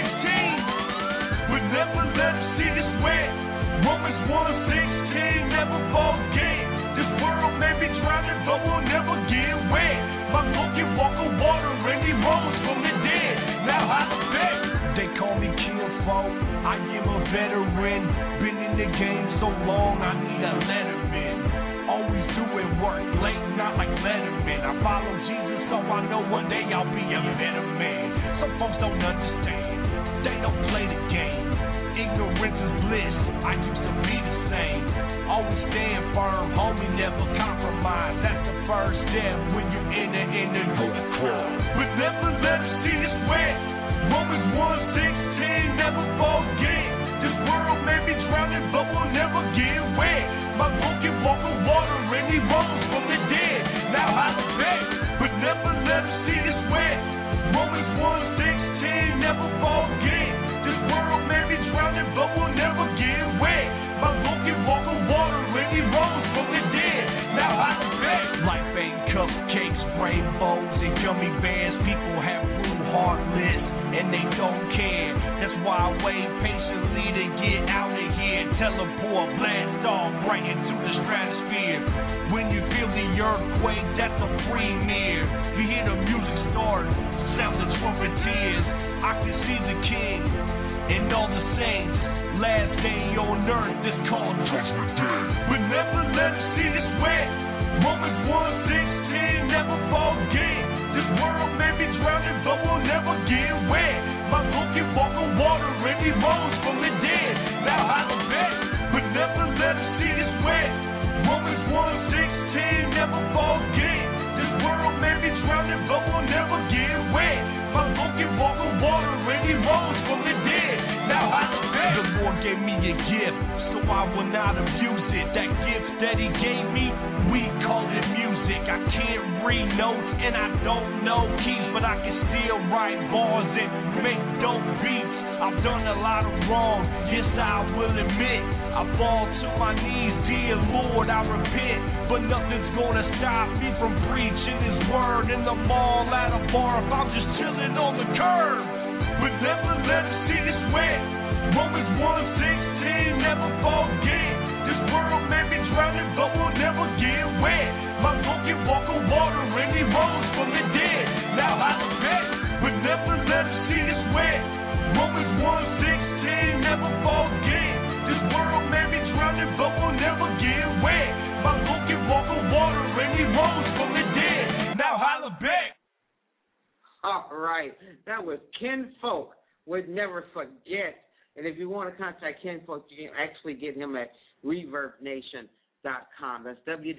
1:16, but never let us see this way. Romans 1:16, never forget. This world may be drowning, but we'll never get wet. My book can walk on water and he rose from the dead. Now I bet they call me Kinfolk. I am a veteran, been in the game so long, I need a letterman. Always doing work, late not like Letterman. I follow Jesus, so I know one day I'll be a better man. Some folks don't understand, they don't play the game. Ignorance is bliss, I used to be the same. Always stand firm, homie, never compromise. That's the first step when you enter in the good club. But never let us see this way. Romans 1:16, never forget. This world may be drowning, but we'll never get wet. My book can walk on water and he rose from the dead. Now I bet, but never let us see this way. Romans 1:16, never forget. This world may be drowning, but we'll never get wet. My book can walk on water and he rose from the dead. Now I bet. Life ain't cupcakes, rainbows, and gummy bears. People have blue heartless and they don't care. That's why I wait patiently to get out of here. Tell a boy blast off right into the stratosphere. When you feel the earthquake, that's a premiere. You hear the music start, sound the trumpet tears. I can see the king and all the saints. Last day on earth is called Judgment Day. But never let us see this way. Romans 1:16, never forget. This world may be drowning, but we'll never get wet. My book can walk on water and he rose from the dead. Now I bet, but never let us see this way. Romans 1:16, never forget. This world may be he rose from the dead. Now the Lord gave me a gift, so I will not abuse it. That gift that he gave me, we call it music. I can't read notes and I don't know keys, but I can still write bars and make dope beats. I've done a lot of wrong, yes I will admit. I fall to my knees, dear Lord, I repent. But nothing's gonna stop me from preaching his word in the mall, at a bar, if I'm just chilling on the curb. But never let us see this wet. Romans 1:16, never forget. This world may be drowning, but we'll never get wet. My book can walk on water and he rose from the dead. Now I bet, but never let us see this wet. Romans 1:16, never forget. This world may be drowning, but we'll never get wet. My book can walk on water and he rose from the dead. Now holla back. All right, that was Ken Folk with Never Forget. And if you want to contact Ken Folk, you can actually get him at ReverbNation.com. That's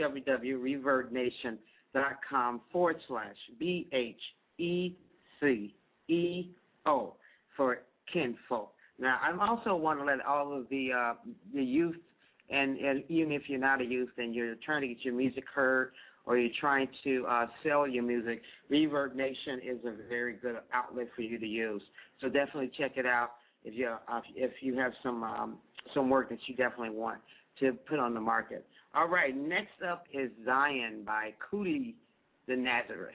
www.reverbnation.com/BHECEO for Ken Folk. Now, I also want to let all of the youth, and even if you're not a youth and you're trying to get your music heard or you're trying to sell your music, Reverb Nation is a very good outlet for you to use. So definitely check it out if you have some work that you definitely want to put on the market. All right, next up is Zion by Cootie the Nazareth.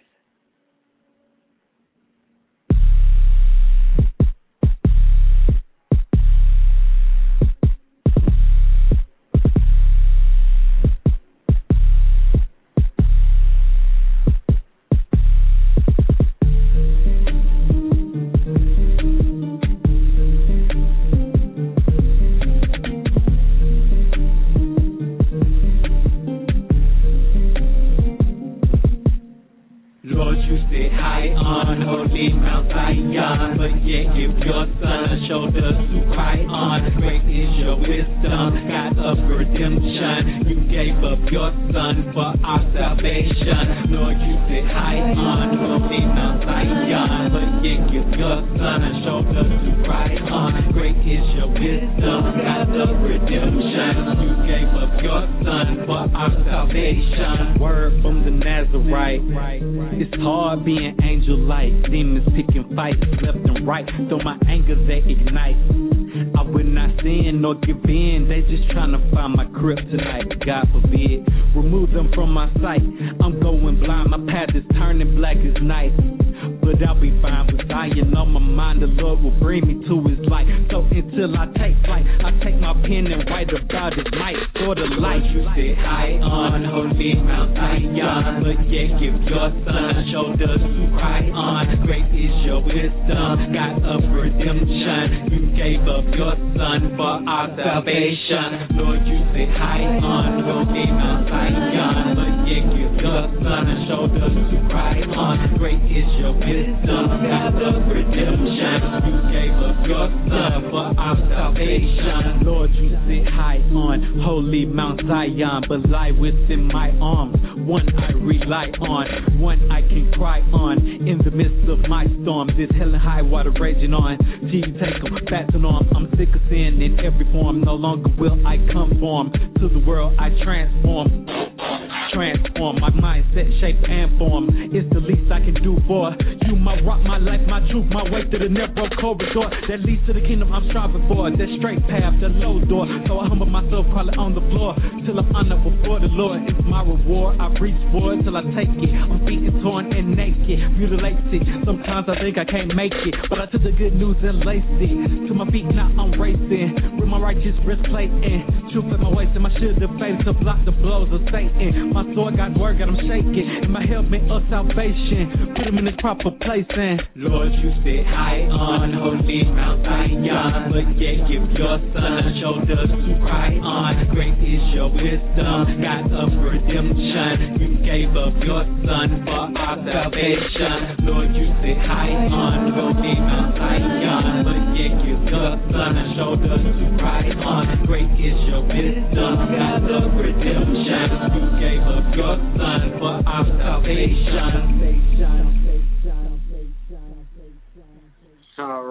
That leads to the kingdom I'm striving for. That straight path, the low door. So I humble myself, crawl it on the floor till I'm honored before the Lord. It's my reward. I reach for it till I take it. I'm beaten, torn, and naked, mutilated. Sometimes I think I can't make it, but I took the good news and laced it to my feet. Now I'm racing with my righteous breastplate and truth at my waist, and my shield of faith to block the blows of Satan. My sword got word, got him shaking, and my helmet of salvation put him in his proper place. And Lord, you sit high on holy Mount Zion, but yet give your son shoulders to cry on. Great is your wisdom, God of redemption. You gave up your son for our salvation. Lord, you sit high on holy Mount Zion, but yet give your son shoulders to cry on. Great is your wisdom, God of redemption. You gave up your son for our salvation. All right.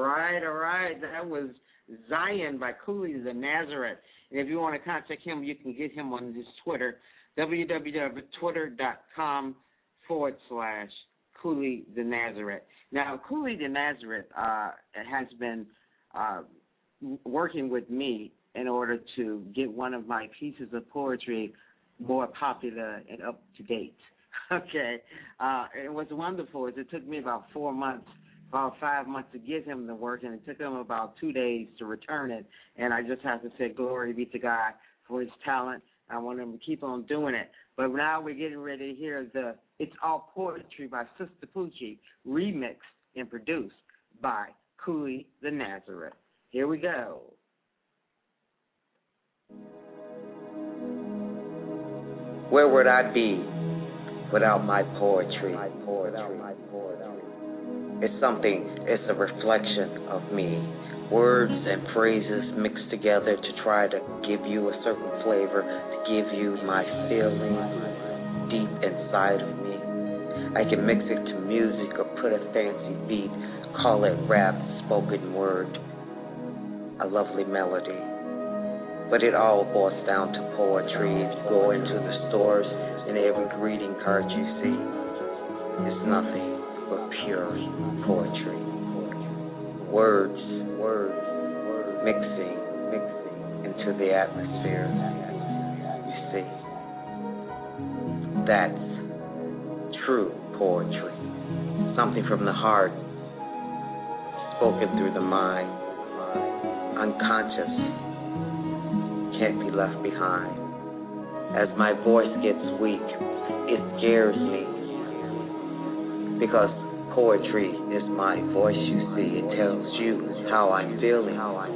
right. That was Zion by Cooley the Nazareth. And if you want to contact him, you can get him on his Twitter, www.twitter.com/Cooley the Nazareth. Now, Cooley the Nazareth has been working with me in order to get one of my pieces of poetry more popular and up to date. Okay. And what's wonderful is it took me about 4 months, about 5 months to give him the work, and it took him about 2 days to return it. And I just have to say glory be to God for his talent. I want him to keep on doing it. But now we're getting ready to hear the It's All Poetry by Sister Poochie, remixed and produced by Cooley the Nazareth. Here we go. Where would I be without my poetry? It's a reflection of me. Words and phrases mixed together to try to give you a certain flavor, to give you my feelings deep inside of me. I can mix it to music or put a fancy beat, call it rap, spoken word, a lovely melody. But it all boils down to poetry. If you go into the stores and every greeting card you see, it's nothing but pure poetry. Words, mixing into the atmosphere. You see, that's true poetry. Something from the heart, spoken through the mind, unconscious, can't be left behind. As my voice gets weak, it scares me, because poetry is my voice, you see. It tells you how I'm feeling.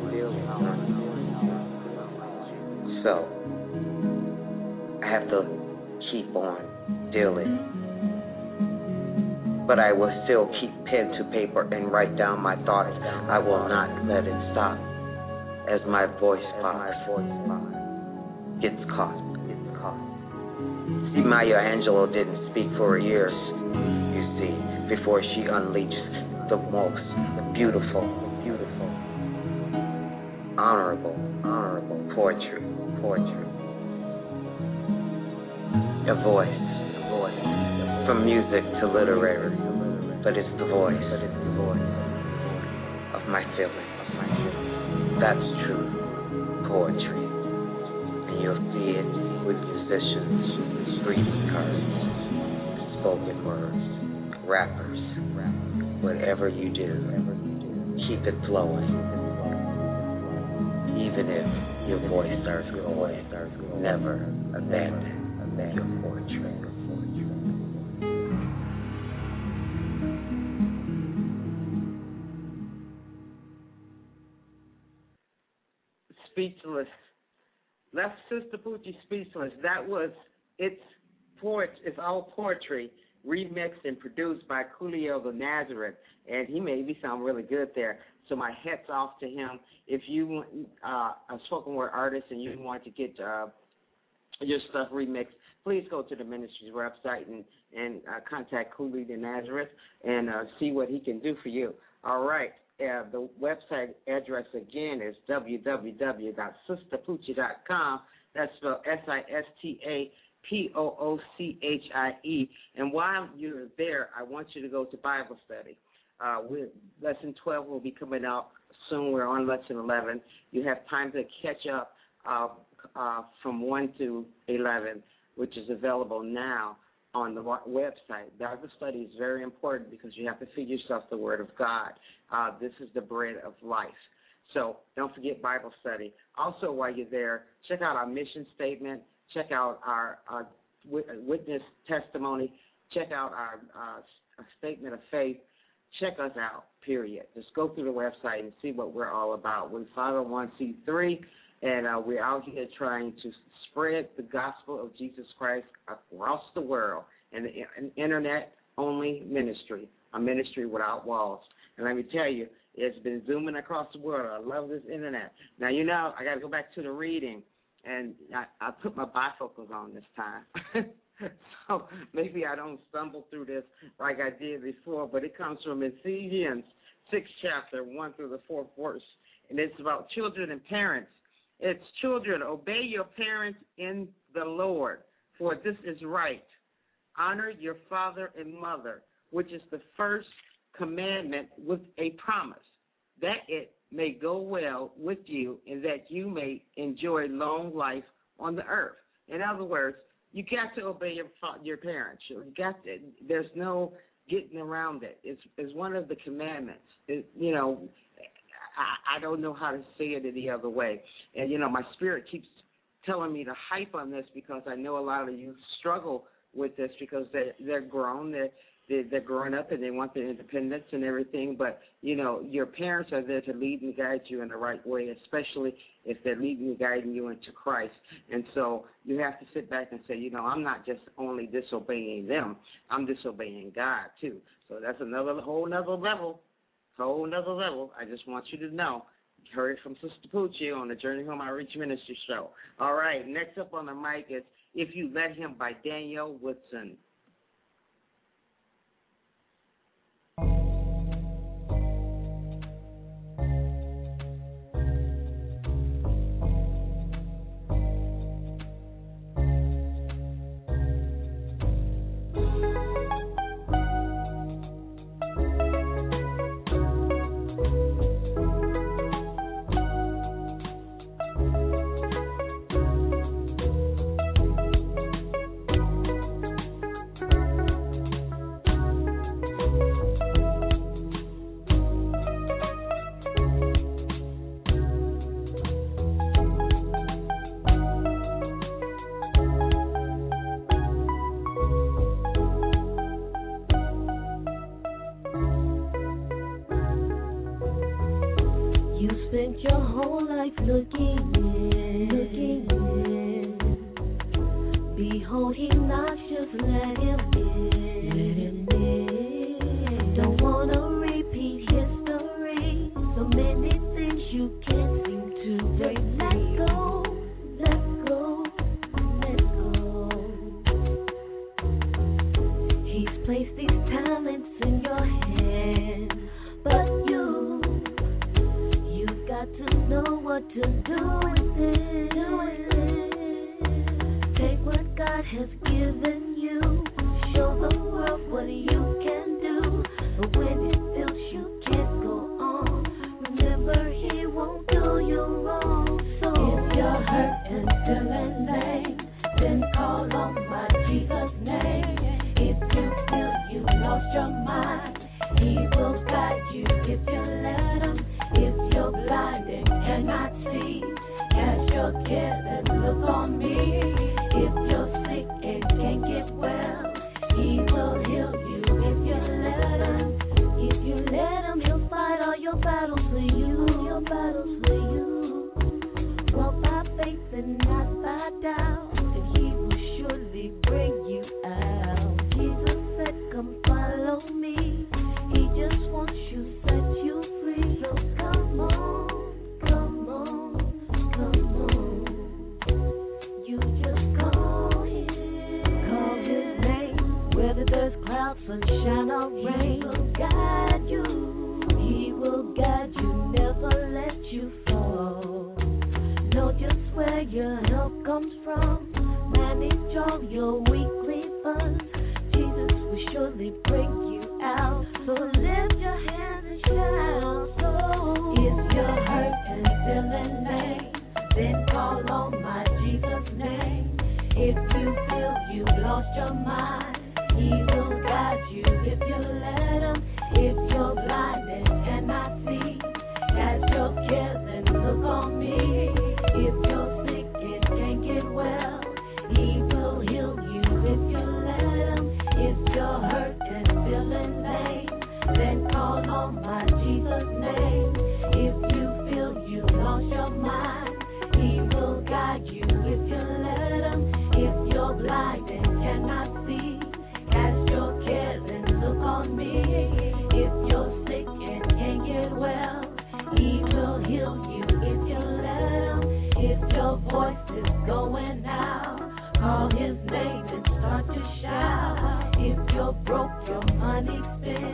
So, I have to keep on dealing. But I will still keep pen to paper and write down my thoughts. I will not let it stop as my voice gets caught. See, Maya Angelou didn't speak for years, you see, before she unleashed the most beautiful, honorable poetry. A voice, from music to literary, but it's the voice of my feelings. That's true poetry, and you'll see it with musicians, greeting cards, spoken words, rappers. Whatever you do, keep it flowing. Even if your voice starts going, never abandon your poetry. Speechless. Left Sister Poochie speechless. That was It's All Poetry, remixed and produced by Coolio the Nazareth, and he made me sound really good there. So my hat's off to him. If you want a spoken word artist and you want to get your stuff remixed, please go to the ministry's website and contact Cooley the Nazareth and see what he can do for you. All right. The website address again is www.sisterpoochie.com. That's spelled SISTAPOOCHIE. And while you're there, I want you to go to Bible study. Lesson 12 will be coming out soon. We're on lesson 11. You have time to catch up from 1 to 11, which is available now on the website. Bible study is very important because you have to feed yourself the Word of God. This is the bread of life. So don't forget Bible study. Also, while you're there, check out our mission statement. Check out our witness testimony. Check out our statement of faith. Check us out, period. Just go through the website and see what we're all about. We're 501c3, and we're out here trying to spread the gospel of Jesus Christ across the world in an internet-only ministry, a ministry without walls. And let me tell you, it's been zooming across the world. I love this internet. Now, you know, I got to go back to the reading, and I put my bifocals on this time. So maybe I don't stumble through this like I did before, but it comes from Ephesians 6th chapter, 1 through the 4th verse. And it's about children and parents. It's children, obey your parents in the Lord, for this is right. Honor your father and mother, which is the first commandment with a promise, that it may go well with you and that you may enjoy long life on the earth. In other words, you got to obey your parents. You got to, there's no getting around it. It's one of the commandments. I don't know how to say it any other way. And, my spirit keeps telling me to hype on this because I know a lot of you struggle with this because they're grown. They're growing up and they want their independence and everything. But, your parents are there to lead and guide you in the right way, especially if they're leading and guiding you into Christ. And so you have to sit back and say, I'm not just only disobeying them. I'm disobeying God, too. So that's whole nother level. I just want you to know. You heard it from Sister Poochie on the Journey Home Outreach Ministry show. All right, next up on the mic is If You Let Him by Danielle Woodson. Behold, he knocks, just let him in. Don't wanna repeat history. So many things you can't seem to break. Let go, let go, let go. He's placed these talents in your hand, but you've got to know what to do with it. God has given you, show the world what you can do. But when it feels you can't go on, remember he won't do you wrong. So if you're hurt and feeling lame, then call on my Jesus' name. If you feel you lost your mind, he will guide you if you let him. If you're blind and cannot see, cast your care and look on me. If you're sick and can't get well, he will heal you if you let him. If you let him, he'll fight all your battles for you. Your battles for you. Walk by faith and not by doubt, and he will surely bring you out. Jesus said, come follow me. He just wants you, set you free. So come on, come on, come on. You just call his name. Whether there's clouds, sunshine, or rain, he will guide you. He will guide you, never let you fall. Know just where your help comes from. Manage all your weekly funds. Jesus will surely bring you out. So lift your hands and shout. So if you're hurt and feeling lame, then call on my Jesus' name. If you feel you lost your mind, he will guide you if you let him. If you're blind and cannot see, cast your cares and look on me. If you're sick and can't get well, he will heal you if you let him. If you're hurt and feeling lame, then call on my Jesus' name. If you feel you lost your mind, he will guide you if you let him. If you're blind and cannot see, cast your cares and look on me. If you're sick and can't get well, he will heal you if you let him. If your voice is going out, call his name and start to shout. If you're broke, your money spent,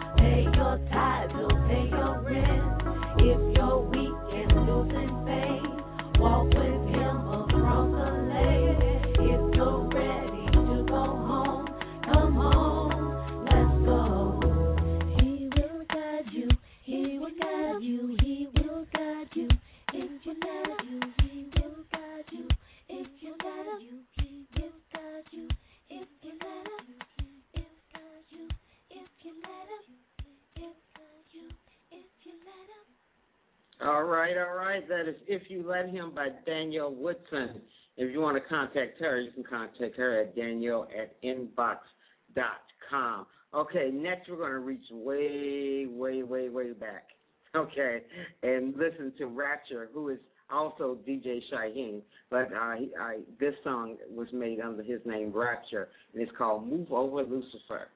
Pay your tithes, you'll pay your rent. If you're weak and losing faith, walk with him across the lake. If you're ready to go home, come home, let's go. He will guide you, he will guide you, he will guide you. If you let him, he will guide you. If you let him, he will guide you. If you let him, he will guide you. If you let him, he'll guide you. If you let him. All right. That is If You Let Him by Danielle Woodson. If you want to contact her, you can contact her at danielle@inbox.com. Okay, next we're going to reach way back. Okay, and listen to Rapture, who is also DJ Shaheem, but this song was made under his name, Rapture, and it's called Move Over Lucifer.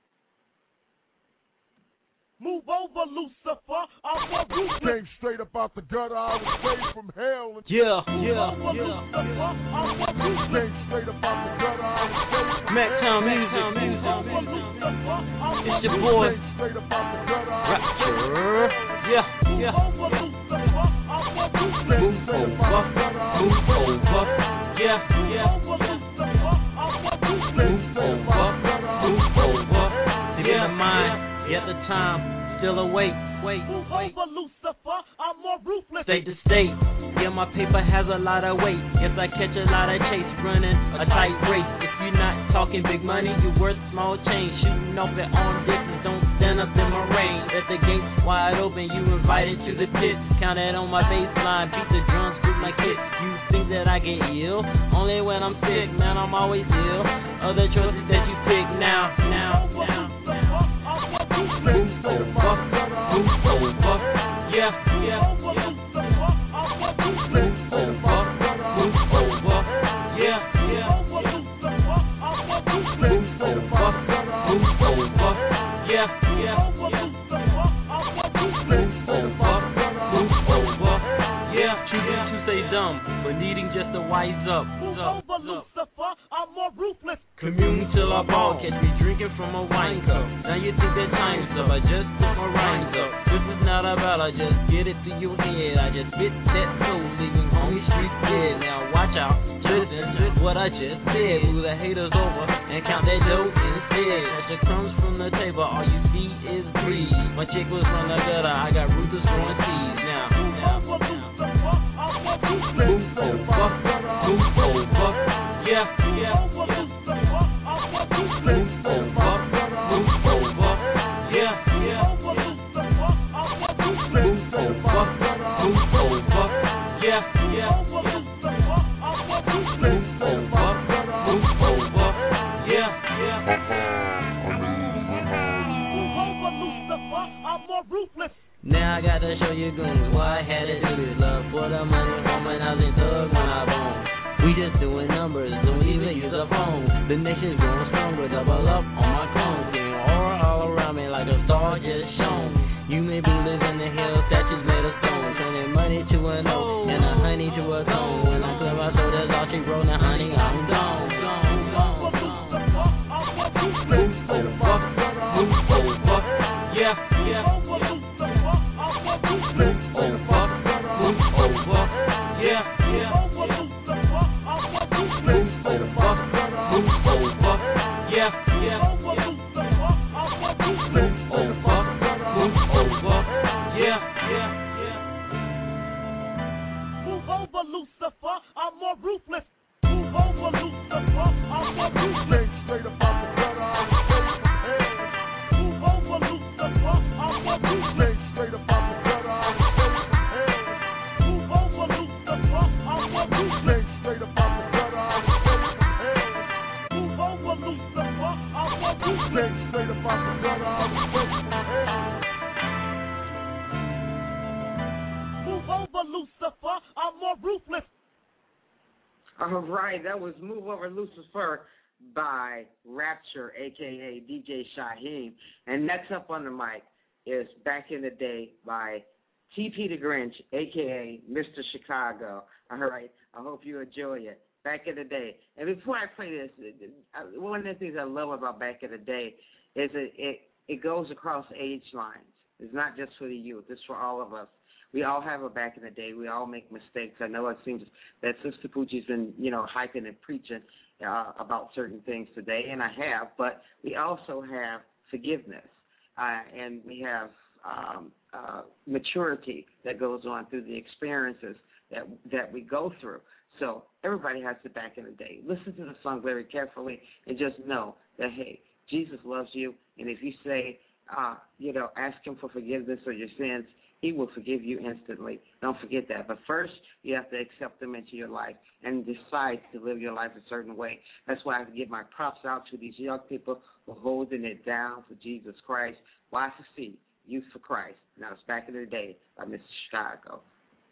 Move over, Lucifer. I'm a ruthless. Came straight up out the gutter. I was saved from hell. Yeah. Came straight up out the gutter. I was saved from Mactown hell. Music. It's your boy. Came straight up out the gutter. Rapture. Yeah. Move over. Yeah. Move over. To get the mind. At the time, still awake. Move over, Lucifer. I'm more ruthless. State to state. Yeah, my paper has a lot of weight. Yes, I catch a lot of chase, running a tight race. If you're not talking big money, you're worth small change. Shooting off at arm distance, don't stand up in my range. At the gates wide open, you invited to the pit. Counted on my baseline, beat the drums with my kit. You think that I get ill? Only when I'm sick, man, I'm always ill. Other choices that you pick now. Move over, yeah. Move over, yeah. Choosing to stay dumb, but needing just to wise up. Move over, Lucifer. I'm more ruthless. Commune till I ball, catch me drinking from a wine cup. Now you think that time's up, I just put my rhymes up. This is not a battle, I just get it through your head. I just spit that soul, leaving homie streets dead. Now watch out, listen what I just said. Move the haters over and count that dough instead. Catch the crumbs from the table, all you see is greed. My chick was from the gutter, I got ruthless growing teeth. Now, move over, yeah. Now I got to show you goons why I had to do this. Love for the money, woman, I was in thug when I bone. We just doing numbers, don't even use a phone. The nation's growing stronger, double up on my clones. Getting aura all around me like a star just shone. You may be living the hills, statues made of stone. Turning money to an O and a honey to a cone. When I clear my soul, there's all she roll, now honey, I'm gone. Move over, yeah. Lucifer, I'm more ruthless. Move over, Lucifer, I'm more ruthless. Straight up out the gutter, I'm straight from hell. Move over, Lucifer, I'm more ruthless. Straight up out the gutter, I'm straight from hell. Move over, Lucifer, I'm more ruthless. Straight up out the gutter, I'm straight from hell. Move over, Lucifer, I'm more ruthless. Straight up out the gutter, I'm straight from hell. Move over, Lucifer, I'm more ruthless. All right, that was Move Over Lucifer by Rapture, a.k.a. DJ Shaheem. And next up on the mic is Back in the Day by T.P. the Grinch, a.k.a. Mr. Chicago. All right, I hope you enjoy it. Back in the Day. And before I play this, one of the things I love about Back in the Day is it it goes across age lines. It's not just for the youth. It's for all of us. We all have a back in the day. We all make mistakes. I know it seems that Sister Poochie's been, hyping and preaching about certain things today, and I have, but we also have forgiveness, and we have maturity that goes on through the experiences that we go through. So everybody has the back in the day. Listen to the song very carefully and just know that, hey, Jesus loves you, and if you say, ask him for forgiveness of your sins, he will forgive you instantly. Don't forget that. But first, you have to accept him into your life and decide to live your life a certain way. That's why I have to give my props out to these young people who are holding it down for Jesus Christ. Y4C, Youth for Christ. Now, it's Back in the Day by Mr. Chicago.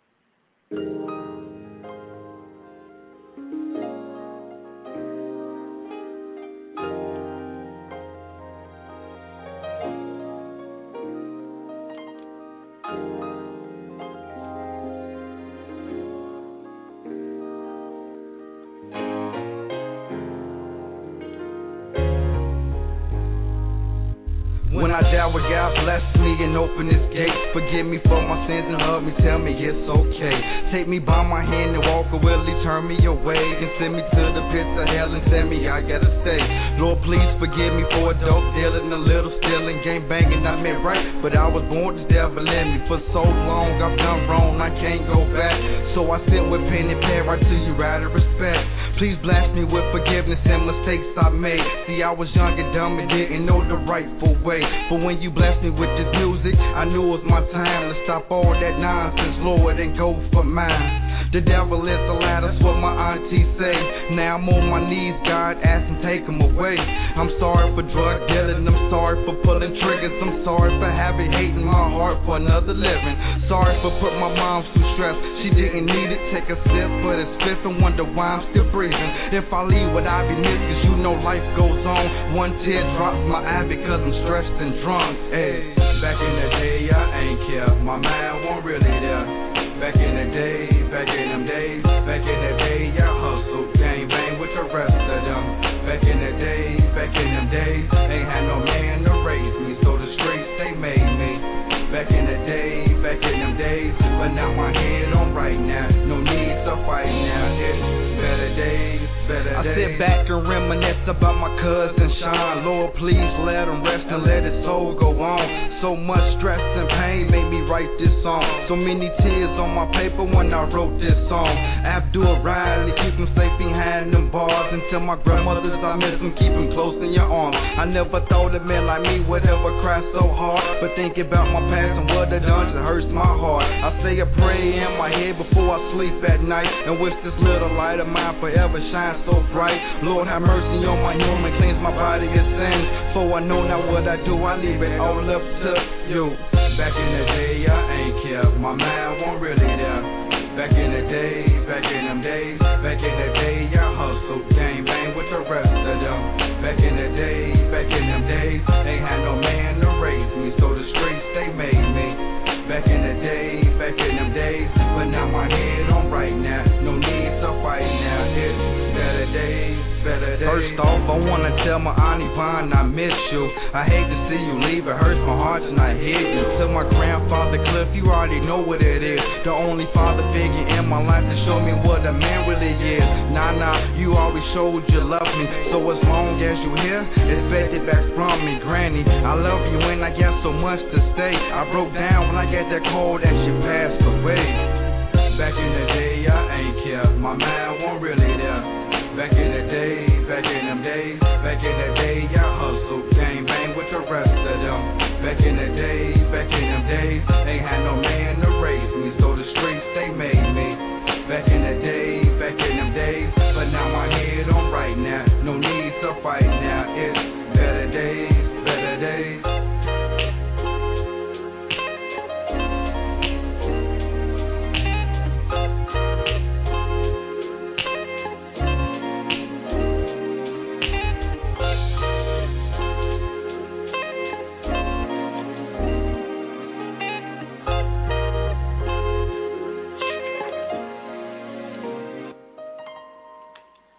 When I die, will God bless me and open his gates? Forgive me for my sins and hug me, tell me it's okay. Take me by my hand and walk, or will he turn me away and send me to the pits of hell and tell me I gotta stay? Lord, please forgive me for a dope dealing, a little stealing, game banging, I meant right, but I was born the devil in me. For so long I've done wrong, I can't go back. So I sit with pen and pad right to you out of respect. Please bless me with forgiveness and mistakes I made. See, I was young and dumb and didn't know the rightful way. But when you blessed me with this music, I knew it was my time to stop all that nonsense, Lord, and go for mine. The devil is a lie, that's what my auntie say. Now I'm on my knees, God, ask him, take him away. I'm sorry for drug dealing, I'm sorry for pulling triggers, I'm sorry for having hate in my heart for another living. Sorry for putting my mom through stress, she didn't need it. Take a sip for this fifth and wonder why I'm still breathing. If I leave, would I be missed? Cause you know life goes on. One tear drops my eye because I'm stressed and drunk. Hey, back in the day, I ain't care, my mind wasn't really there. Back in the day, back in them days, back in the day, I hustled, gang bang with the rest of them. Back in the day, back in them days, ain't had no man to raise me, so the streets, they made me. Back in the day, back in them days, but now my head on right now, no need to fight now, it's better days. I sit back and reminisce about my cousin Sean. Lord, please let him rest and let his soul go on. So much stress and pain made me write this song. So many tears on my paper when I wrote this song. Abdul Riley, keep him safe behind them bars. And tell my grandmothers I miss him, keep him close in your arms. I never thought a man like me would ever cry so hard. But thinking about my past and what I done just hurts my heart. I say a prayer in my head before I sleep at night, and wish this little light of mine forever shines so bright. Lord, have mercy on my human, cleanse my body of sins. For I know not what I do, I leave it all up to you. Back in the day, I ain't care, my mind wasn't really there. Back in the day, back in them days, back in the day, I hustled, gang bang with the rest of them. Back in the day, back in them days, ain't had no man to raise me, so the streets, they made me. Back in the day, back in them days, but now my head on right now, no need to fight now, it's better days, better days. First off, I wanna tell my Auntie Vaughn I miss you. I hate to see you leave, it hurts my heart and I hear you. To my grandfather Cliff, you already know what it is. The only father figure in my life to show me what a man really is. Nah, you always showed you love me, so as long as you here, expect it back from me, Granny. I love you and I got so much to say. I broke down when I got that cold and she passed away. Back in the day, I ain't care, my mind wasn't really there. Back in the day, back in them days, back in the day, I hustled, gang bang with the rest of them. Back in the day, back in them days, ain't had no man to raise me, so the streets, they made me. Back in the day, back in them days, but now my head on right now, no need to fight now, it's better days, better days.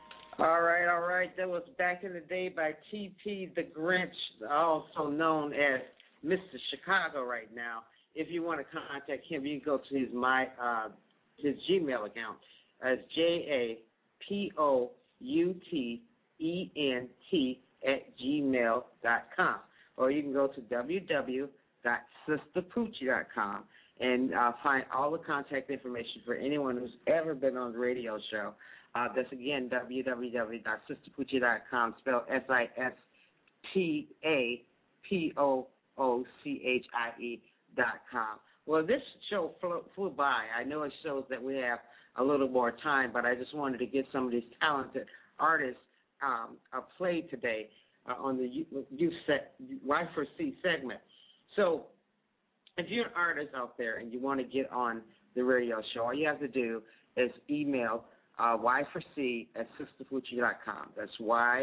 All right. That was Back in the Day by T.T. the Grinch, also known as Chicago right now. If you want to contact him, you can go to his Gmail account as JAPOUTENT@gmail.com, or you can go to www.sisterpoochie.com and find all the contact information for anyone who's ever been on the radio show. That's again www.sisterpoochie.com, spelled SISTAPOOCHIE.com. Well, this show flew by. I know it shows that we have a little more time, but I just wanted to get some of these talented artists played today on the Youth Y4C segment. So if you're an artist out there and you want to get on the radio show, all you have to do is email Y4C@sisterpoochie.com. That's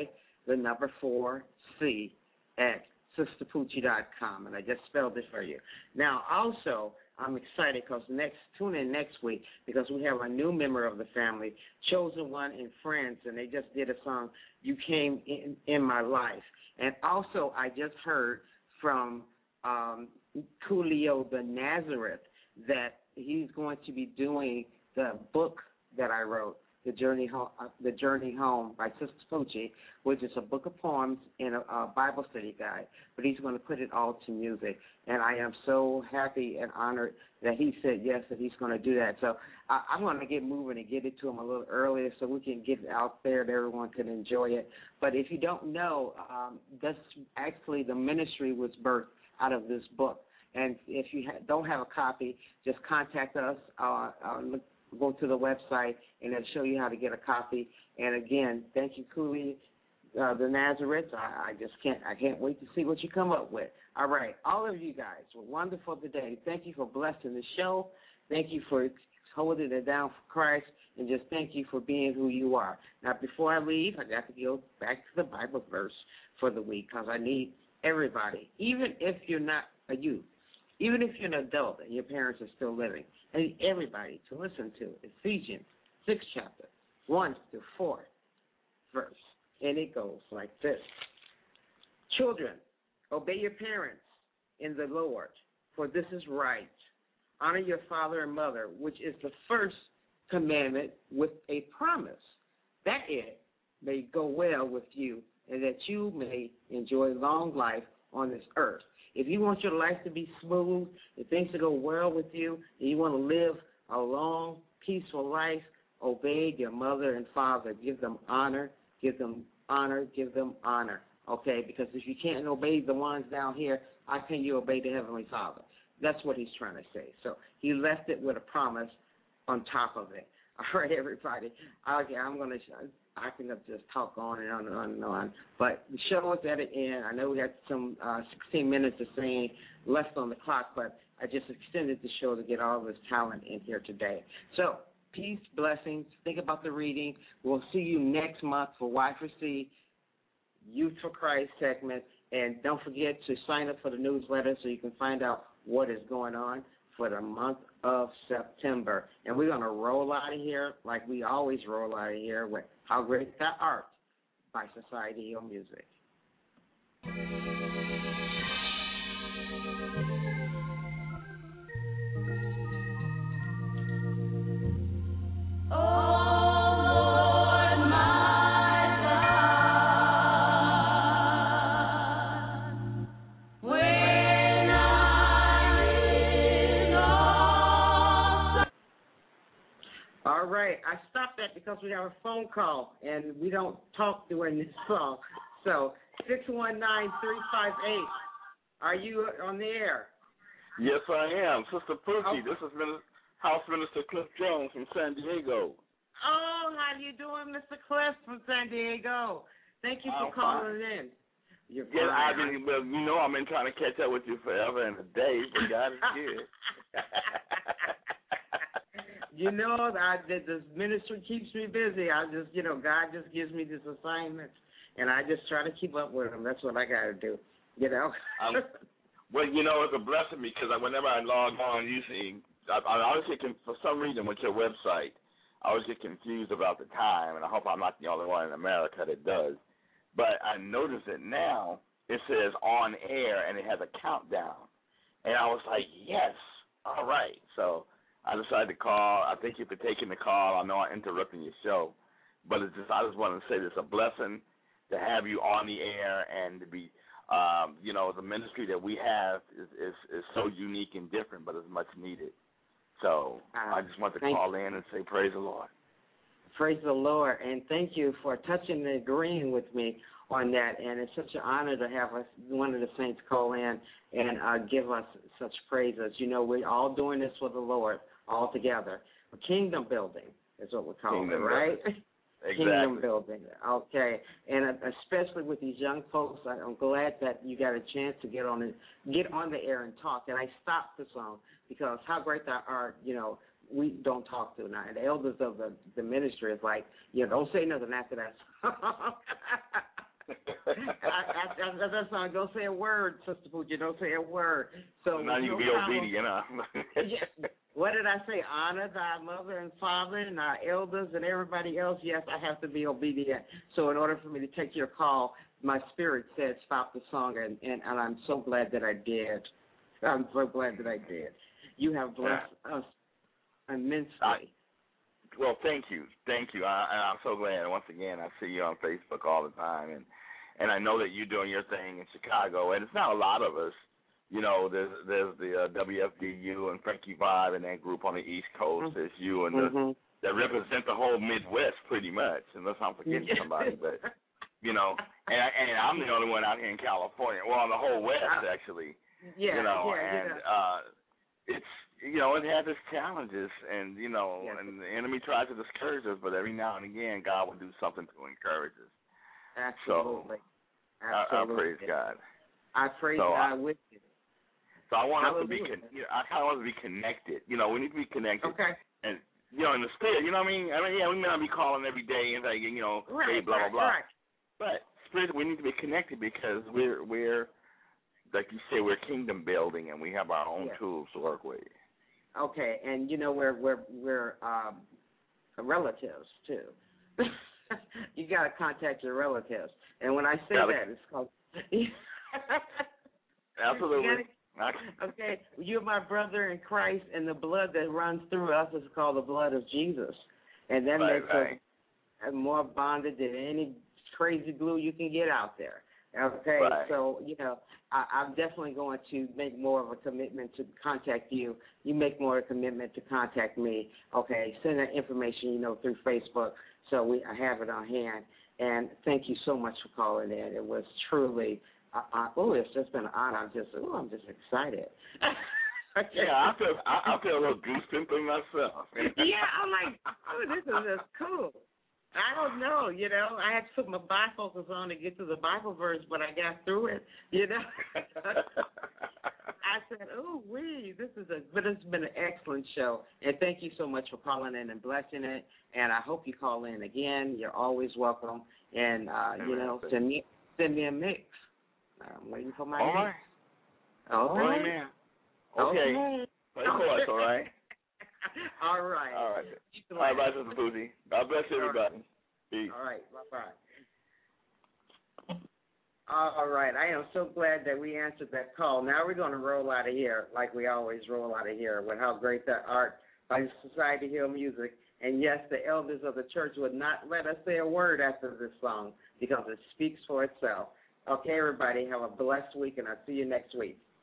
Y4C @sisterpoochie.com, and I just spelled it for you. Now, also, I'm excited because tune in next week because we have a new member of the family, Chosen One in France, and they just did a song, You Came in My Life. And also, I just heard from Coolio the Nazareth that he's going to be doing the book that I wrote, The Journey Home by Sister Poochie, which is a book of poems and a Bible study guide, but he's going to put it all to music. And I am so happy and honored that he said yes, that he's going to do that. So I'm going to get moving and get it to him a little earlier so we can get it out there and everyone can enjoy it. But if you don't know, that's actually the ministry was birthed out of this book. And if you don't have a copy, just contact us. Go to the website, and it'll show you how to get a copy. And again, thank you, Cooley, the Nazareth. I can't wait to see what you come up with. All right, all of you guys were wonderful today. Thank you for blessing the show. Thank you for holding it down for Christ, and just thank you for being who you are. Now, before I leave, I got to go back to the Bible verse for the week because I need everybody, even if you're not a youth, even if you're an adult and your parents are still living, I need everybody to listen to Ephesians 6 chapter, 1 to 4 verse. And it goes like this. Children, obey your parents in the Lord, for this is right. Honor your father and mother, which is the first commandment with a promise, that it may go well with you and that you may enjoy long life on this earth. If you want your life to be smooth, if things to go well with you, and you want to live a long, peaceful life, obey your mother and father. Give them honor, give them honor, give them honor. Okay, because if you can't obey the ones down here, how can you obey the Heavenly Father? That's what he's trying to say. So he left it with a promise on top of it. All right, everybody. Okay, I can just talk on and on and on and on. But the show is at an end. I know we got some 16 minutes of saying left on the clock, but I just extended the show to get all this talent in here today. So peace, blessings. Think about the reading. We'll see you next month for Y4C Youth for Christ segment. And don't forget to sign up for the newsletter so you can find out what is going on for the month of September. And we're going to roll out of here like we always roll out of here with How Great Thou Art by Society of Music. I stopped that because we have a phone call, and we don't talk during this song. So, 619-358, are you on the air? Yes, I am. Sister Poochie, This is House Minister Cliff Jones from San Diego. Oh, how you doing, Mr. Cliff from San Diego? Thank you for calling in. You're fine. I've been trying to catch up with you forever and a day, but God is good. This ministry keeps me busy. God just gives me these assignments, and I just try to keep up with them. That's what I got to do, Well, it's a blessing because whenever I log on, usually I always get, for some reason, with your website, I always get confused about the time, and I hope I'm not the only one in America that does. But I notice that now it says on air, and it has a countdown. And I was like, yes, all right. So I decided to call. I thank you for taking the call. I know I'm interrupting your show, but I just wanted to say it's a blessing to have you on the air and to be, the ministry that we have is so unique and different, but it's much needed. So I just want to call in and say praise the Lord. Praise the Lord, and thank you for touching and agreeing with me on that. And it's such an honor to have one of the saints call in and give us such praises. We're all doing this for the Lord all together. Kingdom building is what we're calling it, right? Exactly. Kingdom building. Okay, and especially with these young folks, I'm glad that you got a chance to get on the air and talk. And I stopped the song because how great that are, we don't talk to now. And the elders of the ministry is like, don't say nothing after that. After that song, don't say a word, Sister Pooja. Don't say a word. So now you be obedient, huh? Yeah. What did I say? Honor thy mother and father and our elders and everybody else. Yes, I have to be obedient. So in order for me to take your call, my spirit said stop the song, and I'm so glad that I did. I'm so glad that I did. You have blessed us immensely. Well, thank you. I'm so glad. And once again, I see you on Facebook all the time, and I know that you're doing your thing in Chicago, and it's not a lot of us. There's the WFDU and Frankie Vibe and that group on the East Coast. There's you and that represent the whole Midwest pretty much, unless I'm forgetting somebody. But and I'm the only one out here in California. Well, the whole West actually. It's it has its challenges, and and the enemy tries to discourage us, but every now and again, God will do something to encourage us. Absolutely. I praise God. I praise God with you. So I want us to be. I kind of want us to be connected. We need to be connected. Okay. And in the spirit, what I mean. We may not be calling every day and saying, hey, blah blah blah. Right. But spirit, we need to be connected because we're like you say, we're kingdom building, and we have our own tools to work with. Okay, and we're relatives too. You got to contact your relatives, and when I say that, it's called. Absolutely. Okay, you're my brother in Christ, and the blood that runs through us is called the blood of Jesus, and that makes us more bonded than any crazy glue you can get out there. Okay, so I'm definitely going to make more of a commitment to contact you. You make more of a commitment to contact me. Okay, send that information, through Facebook, so I have it on hand. And thank you so much for calling in. It was truly. It's just been an honor. I'm just excited. Okay. Yeah, I feel a little goosebumps myself. Yeah, I'm like, this is just cool. I don't know, I had to put my bifocals on to get to the Bible verse, but I got through it, I said, but it's been an excellent show, and thank you so much for calling in and blessing it, and I hope you call in again. You're always welcome, and, send me a mix. I'm waiting for my mix. All right, man. Okay. Play for us, all right? All right. All right. All right, bye, Sister Pooja. God bless everybody. Peace. All right. Bye-bye. All right. I am so glad that we answered that call. Now we're going to roll out of here like we always roll out of here with how great that art by Society Hill Music. And, yes, the elders of the church would not let us say a word after this song because it speaks for itself. Okay, everybody, have a blessed week, and I'll see you next week.